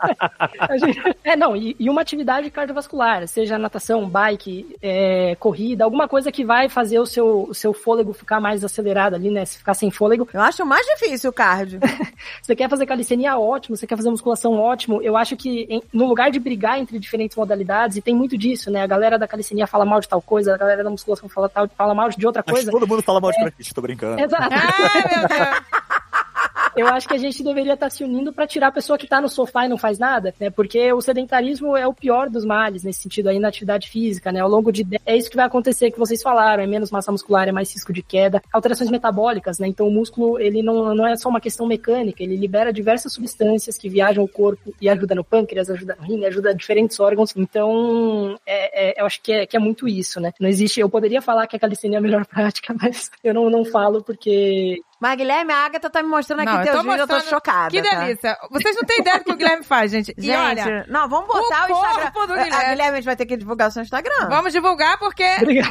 A gente, é, não, e, e uma atividade cardiovascular, seja natação, bike, é, corrida, alguma coisa que vai fazer o seu, o seu fôlego ficar mais acelerado ali, né? Se ficar sem fôlego. Eu acho mais difícil o cardio. Você quer fazer calistenia, ótimo. Você quer fazer musculação, ótimo. Eu acho que em, no lugar de brigar entre diferentes modalidades, e tem muito disso, né? A galera da calistenia fala mal de tal coisa, a galera da musculação fala, tal, fala mal de outra coisa. Mas todo mundo fala mal de crossfit, tô brincando. Exato. Ai, meu Deus! Eu acho que a gente deveria estar se unindo para tirar a pessoa que tá no sofá e não faz nada, né? Porque o sedentarismo é o pior dos males, nesse sentido aí, na atividade física, né? Ao longo de... É isso que vai acontecer, que vocês falaram, é menos massa muscular, é mais risco de queda, alterações metabólicas, né? Então o músculo, ele não, não é só uma questão mecânica, ele libera diversas substâncias que viajam o corpo e ajuda no pâncreas, ajuda no rim, ajuda diferentes órgãos. Então, é, é, eu acho que é, que é muito isso, né? Não existe... Eu poderia falar que a calistenia é a melhor prática, mas eu não, não falo porque... Mas, Guilherme, a Agatha tá me mostrando aqui Não, eu teus tô vídeos, eu tô mostrando- chocada. Que tá? delícia. Vocês não têm ideia do que o Guilherme faz, gente. E Gente, olha, não, vamos botar o, o Instagram. corpo do A Guilherme. Guilherme, a gente vai ter que divulgar o seu Instagram. vamos divulgar porque...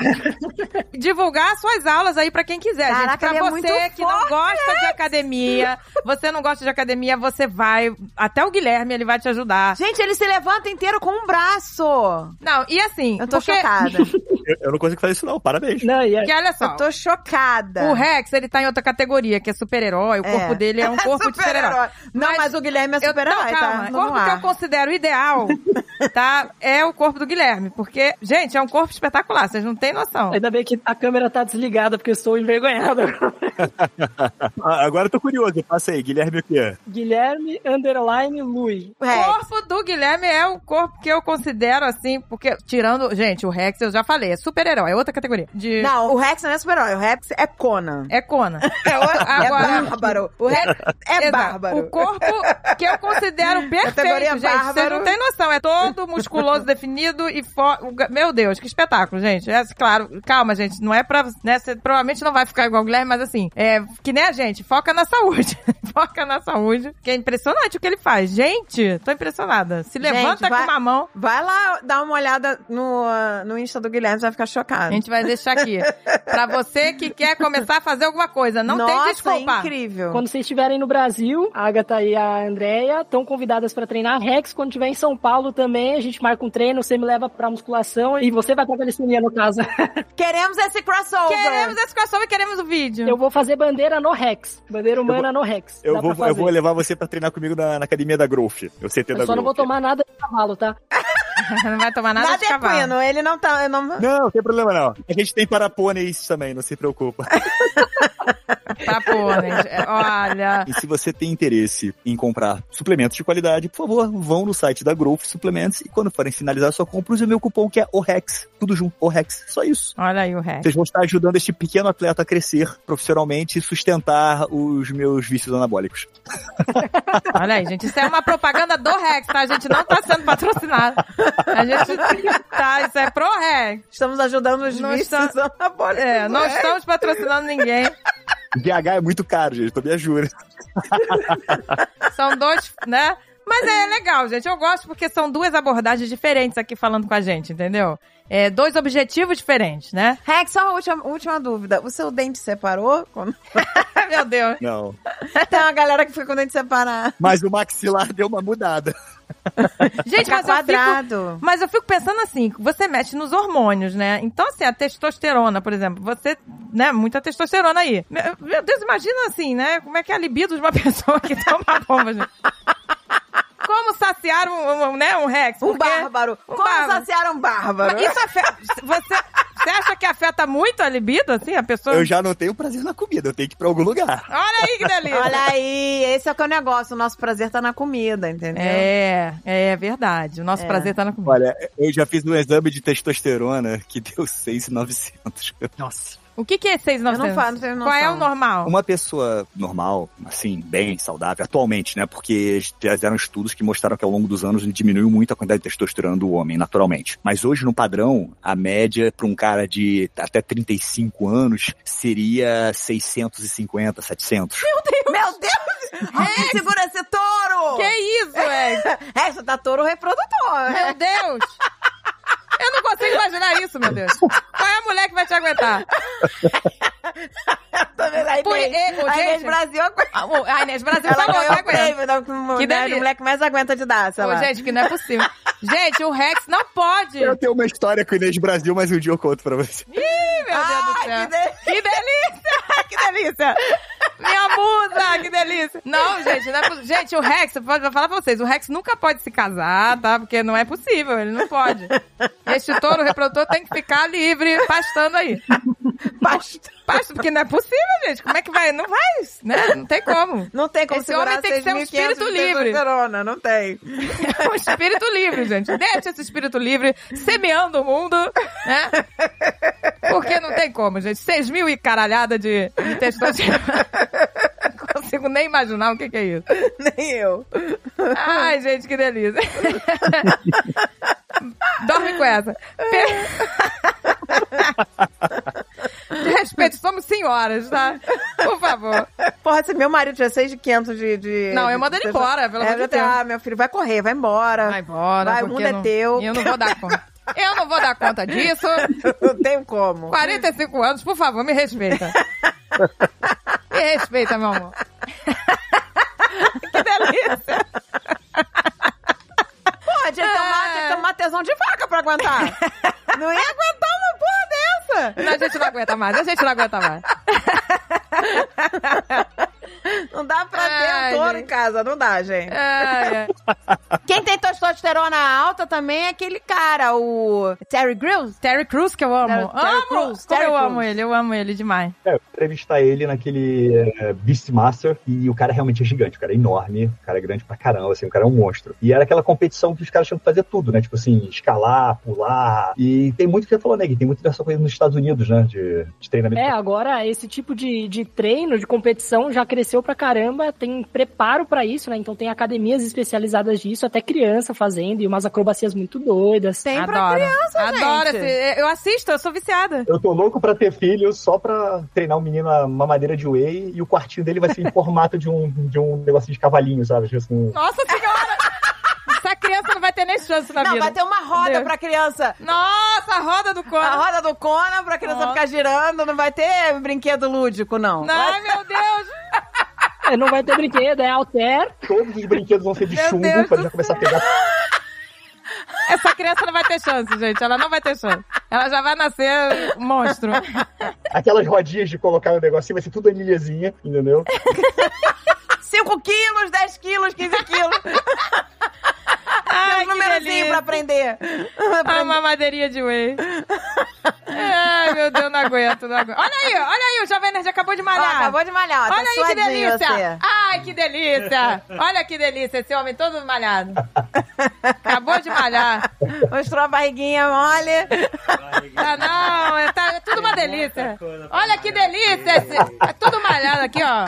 divulgar suas aulas aí pra quem quiser, Caraca, gente. Pra ele é você muito que não forte, gosta de academia, você não gosta de academia, você vai... Até o Guilherme, ele vai te ajudar. Gente, ele se levanta inteiro com um braço. Não, e assim... Eu tô porque... chocada. Eu, eu não consigo fazer isso não, parabéns. Não, e é... Porque olha só... Eu tô chocada. O Rex, ele tá em outra categoria, que é super-herói. O É. corpo dele é um corpo de super-herói. Não, mas, o Guilherme é Eu- super-herói, não, calma. tá? O No corpo que ar. eu considero ideal, tá? É o corpo do Guilherme. Porque, gente, é um corpo espetacular. Vocês não têm noção. Ainda bem que a câmera tá desligada, porque eu estou envergonhado. Ah, agora eu tô curioso, passa aí, Guilherme o quê? Guilherme Underline Lui. O Rex. corpo do Guilherme é o corpo que eu considero, assim, porque, tirando... Gente, o Rex, eu já falei, é super-herói. É outra categoria. De... Não, o Rex não é super-herói. O Rex é Conan. É Conan. É, o- Agora- é bárbaro. O Rex é Exato. bárbaro. O corpo que eu considero perfeito, Categoria gente. Vocês bárbaro. não têm noção. É todo musculoso, definido e fo... o ga- Meu Deus, que espetáculo, gente. É, claro, calma, gente. Não é pra... Né, você provavelmente não vai ficar igual o Guilherme, mas assim, é que nem a gente. Foca na saúde. Foca na saúde. Que é impressionante o que ele faz. Gente, tô impressionada. Se Gente, levanta vai- com uma mão. Vai lá dar uma olhada no, uh, no Insta do Guilherme, você vai ficar A chocado. gente vai deixar aqui. Pra você que quer começar a fazer alguma coisa. Não Nossa, tem desculpa. é incrível. Quando vocês estiverem no Brasil, a Agatha e a Andrea estão convidadas para treinar. Rex, quando estiver em São Paulo também, a gente marca um treino, você me leva pra musculação e você vai pra calistenia, no caso. Queremos esse crossover. Queremos esse crossover, queremos o vídeo. Eu vou fazer bandeira no Rex. Bandeira humana no Rex. Eu Dá vou, pra eu vou fazer. levar você pra treinar comigo na, na academia da Growth. Eu C T da Eu só não vou Growth. tomar nada de cavalo, tá? Não vai tomar nada, Nada de cavalo. equino, ele não tá... Não... Não, não tem problema não. A gente tem para pôneis também, não se preocupa. Tá, pô, gente. É, Olha... E se você tem interesse em comprar suplementos de qualidade, por favor, vão no site da Growth Suplementos e quando forem finalizar sua compra, use o meu cupom que é O R E X. Tudo junto, O R E X. Só isso. Olha aí o Rex. Vocês vão estar ajudando este pequeno atleta a crescer profissionalmente e sustentar os meus vícios anabólicos. Olha aí, gente. Isso é uma propaganda do Rex, tá? A gente não tá sendo patrocinado. A gente tá... Isso é pro Rex. Estamos ajudando os Não vícios está- anabólicos. É, não Rex. estamos patrocinando ninguém. B H é muito caro, gente, então me ajuda. São dois, né? Mas é legal, gente. Eu gosto porque são duas abordagens diferentes aqui falando com a gente, entendeu? É, dois objetivos diferentes, né? Rex, só uma última, última dúvida. O seu dente separou? Quando... Meu Deus. Não. Tem uma galera que fica com o dente separado. Mas o maxilar deu uma mudada. Gente, Fica mas eu, quadrado. fico, mas eu fico pensando assim, você mexe nos hormônios, né? Então, assim, a testosterona, por exemplo, você, né, muita testosterona aí. Meu, meu Deus, imagina assim, né? Como é que é a libido de uma pessoa que toma bomba, gente? Como saciar um, um, né, um Rex? Um Porque- bárbaro. Um Como bárbaro. saciar um bárbaro? Mas isso afeta... Você, você acha que afeta muito a libido, assim, a pessoa... Eu já não tenho prazer na comida, eu tenho que ir pra algum lugar. Olha aí que delícia. Olha aí, esse é o que é o negócio. O nosso prazer tá na comida, entendeu? É, é verdade. O nosso É. prazer tá na comida. Olha, eu já fiz um exame de testosterona que deu seis mil e novecentos. Nossa. O que, que é seis mil e novecentos? Eu não faço, não tenho Qual é noção. o normal? Uma pessoa normal, assim, bem saudável, atualmente, né? Porque fizeram estudos que mostraram que ao longo dos anos diminuiu muito a quantidade de testosterona do homem, naturalmente. Mas hoje, no padrão, a média para um cara de até trinta e cinco anos seria seiscentos e cinquenta, setecentos. Meu Deus! Alguém segura esse touro! Que isso, é? É, você tá touro reprodutor. Meu Deus! Eu não consigo imaginar isso, meu Deus. Qual é a mulher que vai te aguentar? Tá vendo? A Por- Inês, e- ô, a Inês gente, Brasil aguenta. A o- a Inês Brasil Ela falou, ganhou que o prêmio da Que mulher, delícia. mulher que mais aguenta de dar, sei Ô, lá. gente, que não é possível. Gente, o Rex não pode. Eu tenho uma história com o Inês Brasil, mas um dia eu conto pra você. Ih, meu Deus do Ai, céu. que delícia. Que delícia! Que delícia! Minha musa, que delícia! Não, gente, não é possível. Gente, o Rex, eu vou falar pra vocês, o Rex nunca pode se casar, tá? Porque não é possível, ele não pode. Este touro reprodutor tem que ficar livre, pastando aí. Pasto. Pasto, porque não é possível, gente. Como é que vai? Não vai, né? Não tem como. Não tem como Esse segurar homem tem que ser um seis mil e quinhentos espírito de livre. testosterona, não tem. É um espírito livre, gente. Deixa esse espírito livre semeando o mundo, né? Porque não tem como, gente. Seis mil e caralhada de, de testosterona. Não consigo nem imaginar o que, que é isso. Nem eu. Ai, gente, que delícia. Dorme com essa. De respeito, somos senhoras, tá? Por favor. Porra, se meu marido tiver seis de quinhentos de, de... Não, eu de mando ele testosterona- embora, pelo é, amor de eu tenho- Deus. Ah, meu filho, vai correr, vai embora. Vai embora. Vai, o porque mundo é não- teu. Eu não vou dar conta. Eu não vou dar conta disso. Não tem como. quarenta e cinco anos, por favor, me respeita. Me respeita, meu amor. Que delícia. Pô, tinha que tomar, tinha que tomar tesão de vaca pra aguentar. Não ia aguentar uma porra dessa. Não, a gente não aguenta mais, a gente não aguenta mais. Não dá pra Ai, ter um touro gente. em casa, não dá, gente. Ai, ai. Quem tem testosterona alta também é aquele cara, o Terry Crews. Terry Crews, que eu amo. Terry- Terry amo! Crews, Como Terry eu amo Crews. ele, eu amo ele demais. É, eu entrevistar ele naquele é, Beastmaster e o cara realmente é gigante, o cara é enorme, o cara é grande pra caramba, assim, o cara é um monstro. E era aquela competição que os caras tinham que fazer tudo, né? Tipo assim, escalar, pular. E tem muito que você falou, né? Gui? Tem muito dessa coisa nos Estados Unidos, né? De, de treinamento. É, agora esse tipo de, de treino, de competição já cresceu pra caramba, tem preparo pra isso, né? Então tem academias especializadas disso, até criança fazendo, e umas acrobacias muito doidas. Tem pra Adoro. criança, Adoro. gente. Esse, eu assisto, eu sou viciada. Eu tô louco pra ter filho só pra treinar o menino a mamadeira de whey e o quartinho dele vai ser em formato de um, de um negocinho de cavalinho, sabe? Tipo assim, Nossa senhora! Essa criança não vai ter nem chance na Não, vida. vai ter uma roda Deus. pra criança. Nossa, a roda do A Conan. roda do Conan pra criança Nossa. ficar girando, não vai ter brinquedo lúdico, não. Ai, meu Deus. É, não vai ter brinquedo, é alter. todos os brinquedos vão ser de Meu chumbo Deus pra do já começar a pegar. Essa criança não vai ter chance, gente. Ela não vai ter chance. Ela já vai nascer um monstro. Aquelas rodinhas de colocar o negocinho vai ser tudo anilhazinha, entendeu? cinco quilos, dez quilos, quinze quilos. Ai, Tem um que númerozinho delícia. pra aprender. A mamadeirinha de whey. Ai, meu Deus, não aguento, não aguento. Olha aí, olha aí, o Jovem Nerd acabou de Ó, malhar. acabou de malhar, ó, tá Olha aí que suadinho delícia. você. Ai, que delícia. Olha que delícia, esse homem todo malhado. Acabou de malhar. Mostrou a barriguinha mole. Ah, não, é, tá, é tudo uma delícia. Olha que delícia. Esse, é tudo malhado aqui, ó.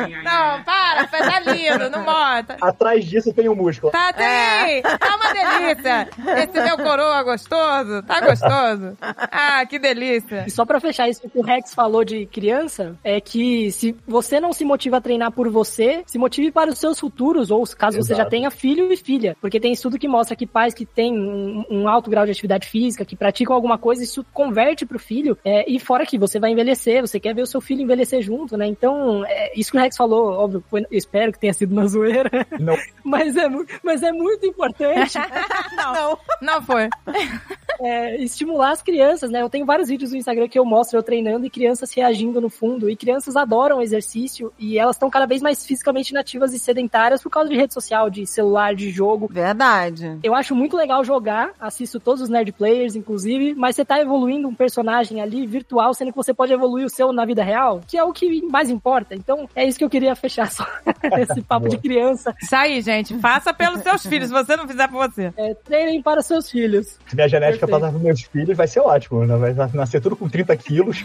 Não, para, tá lindo, não mota. Atrás disso tem o músculo. Tá, tem. Tá uma delícia. delícia! Esse meu coroa gostoso, tá gostoso? Ah, que delícia! E só pra fechar isso que o Rex falou de criança, é que se você não se motiva a treinar por você, se motive para os seus futuros, ou caso Exato. você já tenha filho e filha. Porque tem estudo que mostra que pais que têm um, um alto grau de atividade física, que praticam alguma coisa, isso converte pro filho. É, e fora que você vai envelhecer, você quer ver o seu filho envelhecer junto, né? Então, é, isso que o Rex falou, óbvio, foi, eu espero que tenha sido na zoeira. Não. Mas é, mas é muito importante Não, não foi. é, estimular as crianças, né? Eu tenho vários vídeos no Instagram que eu mostro eu treinando e crianças reagindo no fundo. E crianças adoram exercício e elas estão cada vez mais fisicamente inativas e sedentárias por causa de rede social, de celular, de jogo. Verdade. Eu acho muito legal jogar, assisto todos os Nerd Players, inclusive, mas você tá evoluindo um personagem ali virtual, sendo que você pode evoluir o seu na vida real, que é o que mais importa. Então, é isso que eu queria fechar só. Esse papo de criança. Isso aí, gente. Faça pelos seus filhos, se você não fizer por você. É, treinem para seus filhos. Se minha genética Perfeito. passar para meus filhos, vai ser ótimo, né? Vai nascer tudo com trinta quilos.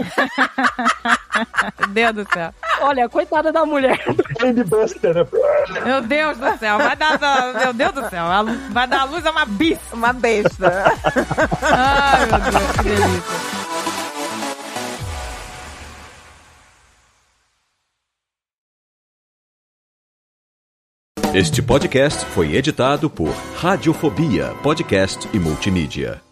Deus do céu. Olha, coitada da mulher. Baby Buster, né? Meu Deus do céu. Vai dar, meu Deus do céu. A lu- Vai dar a luz a uma bis. Uma besta. Ai, meu Deus, que delícia. Este podcast foi editado por Radiofobia, podcast e multimídia.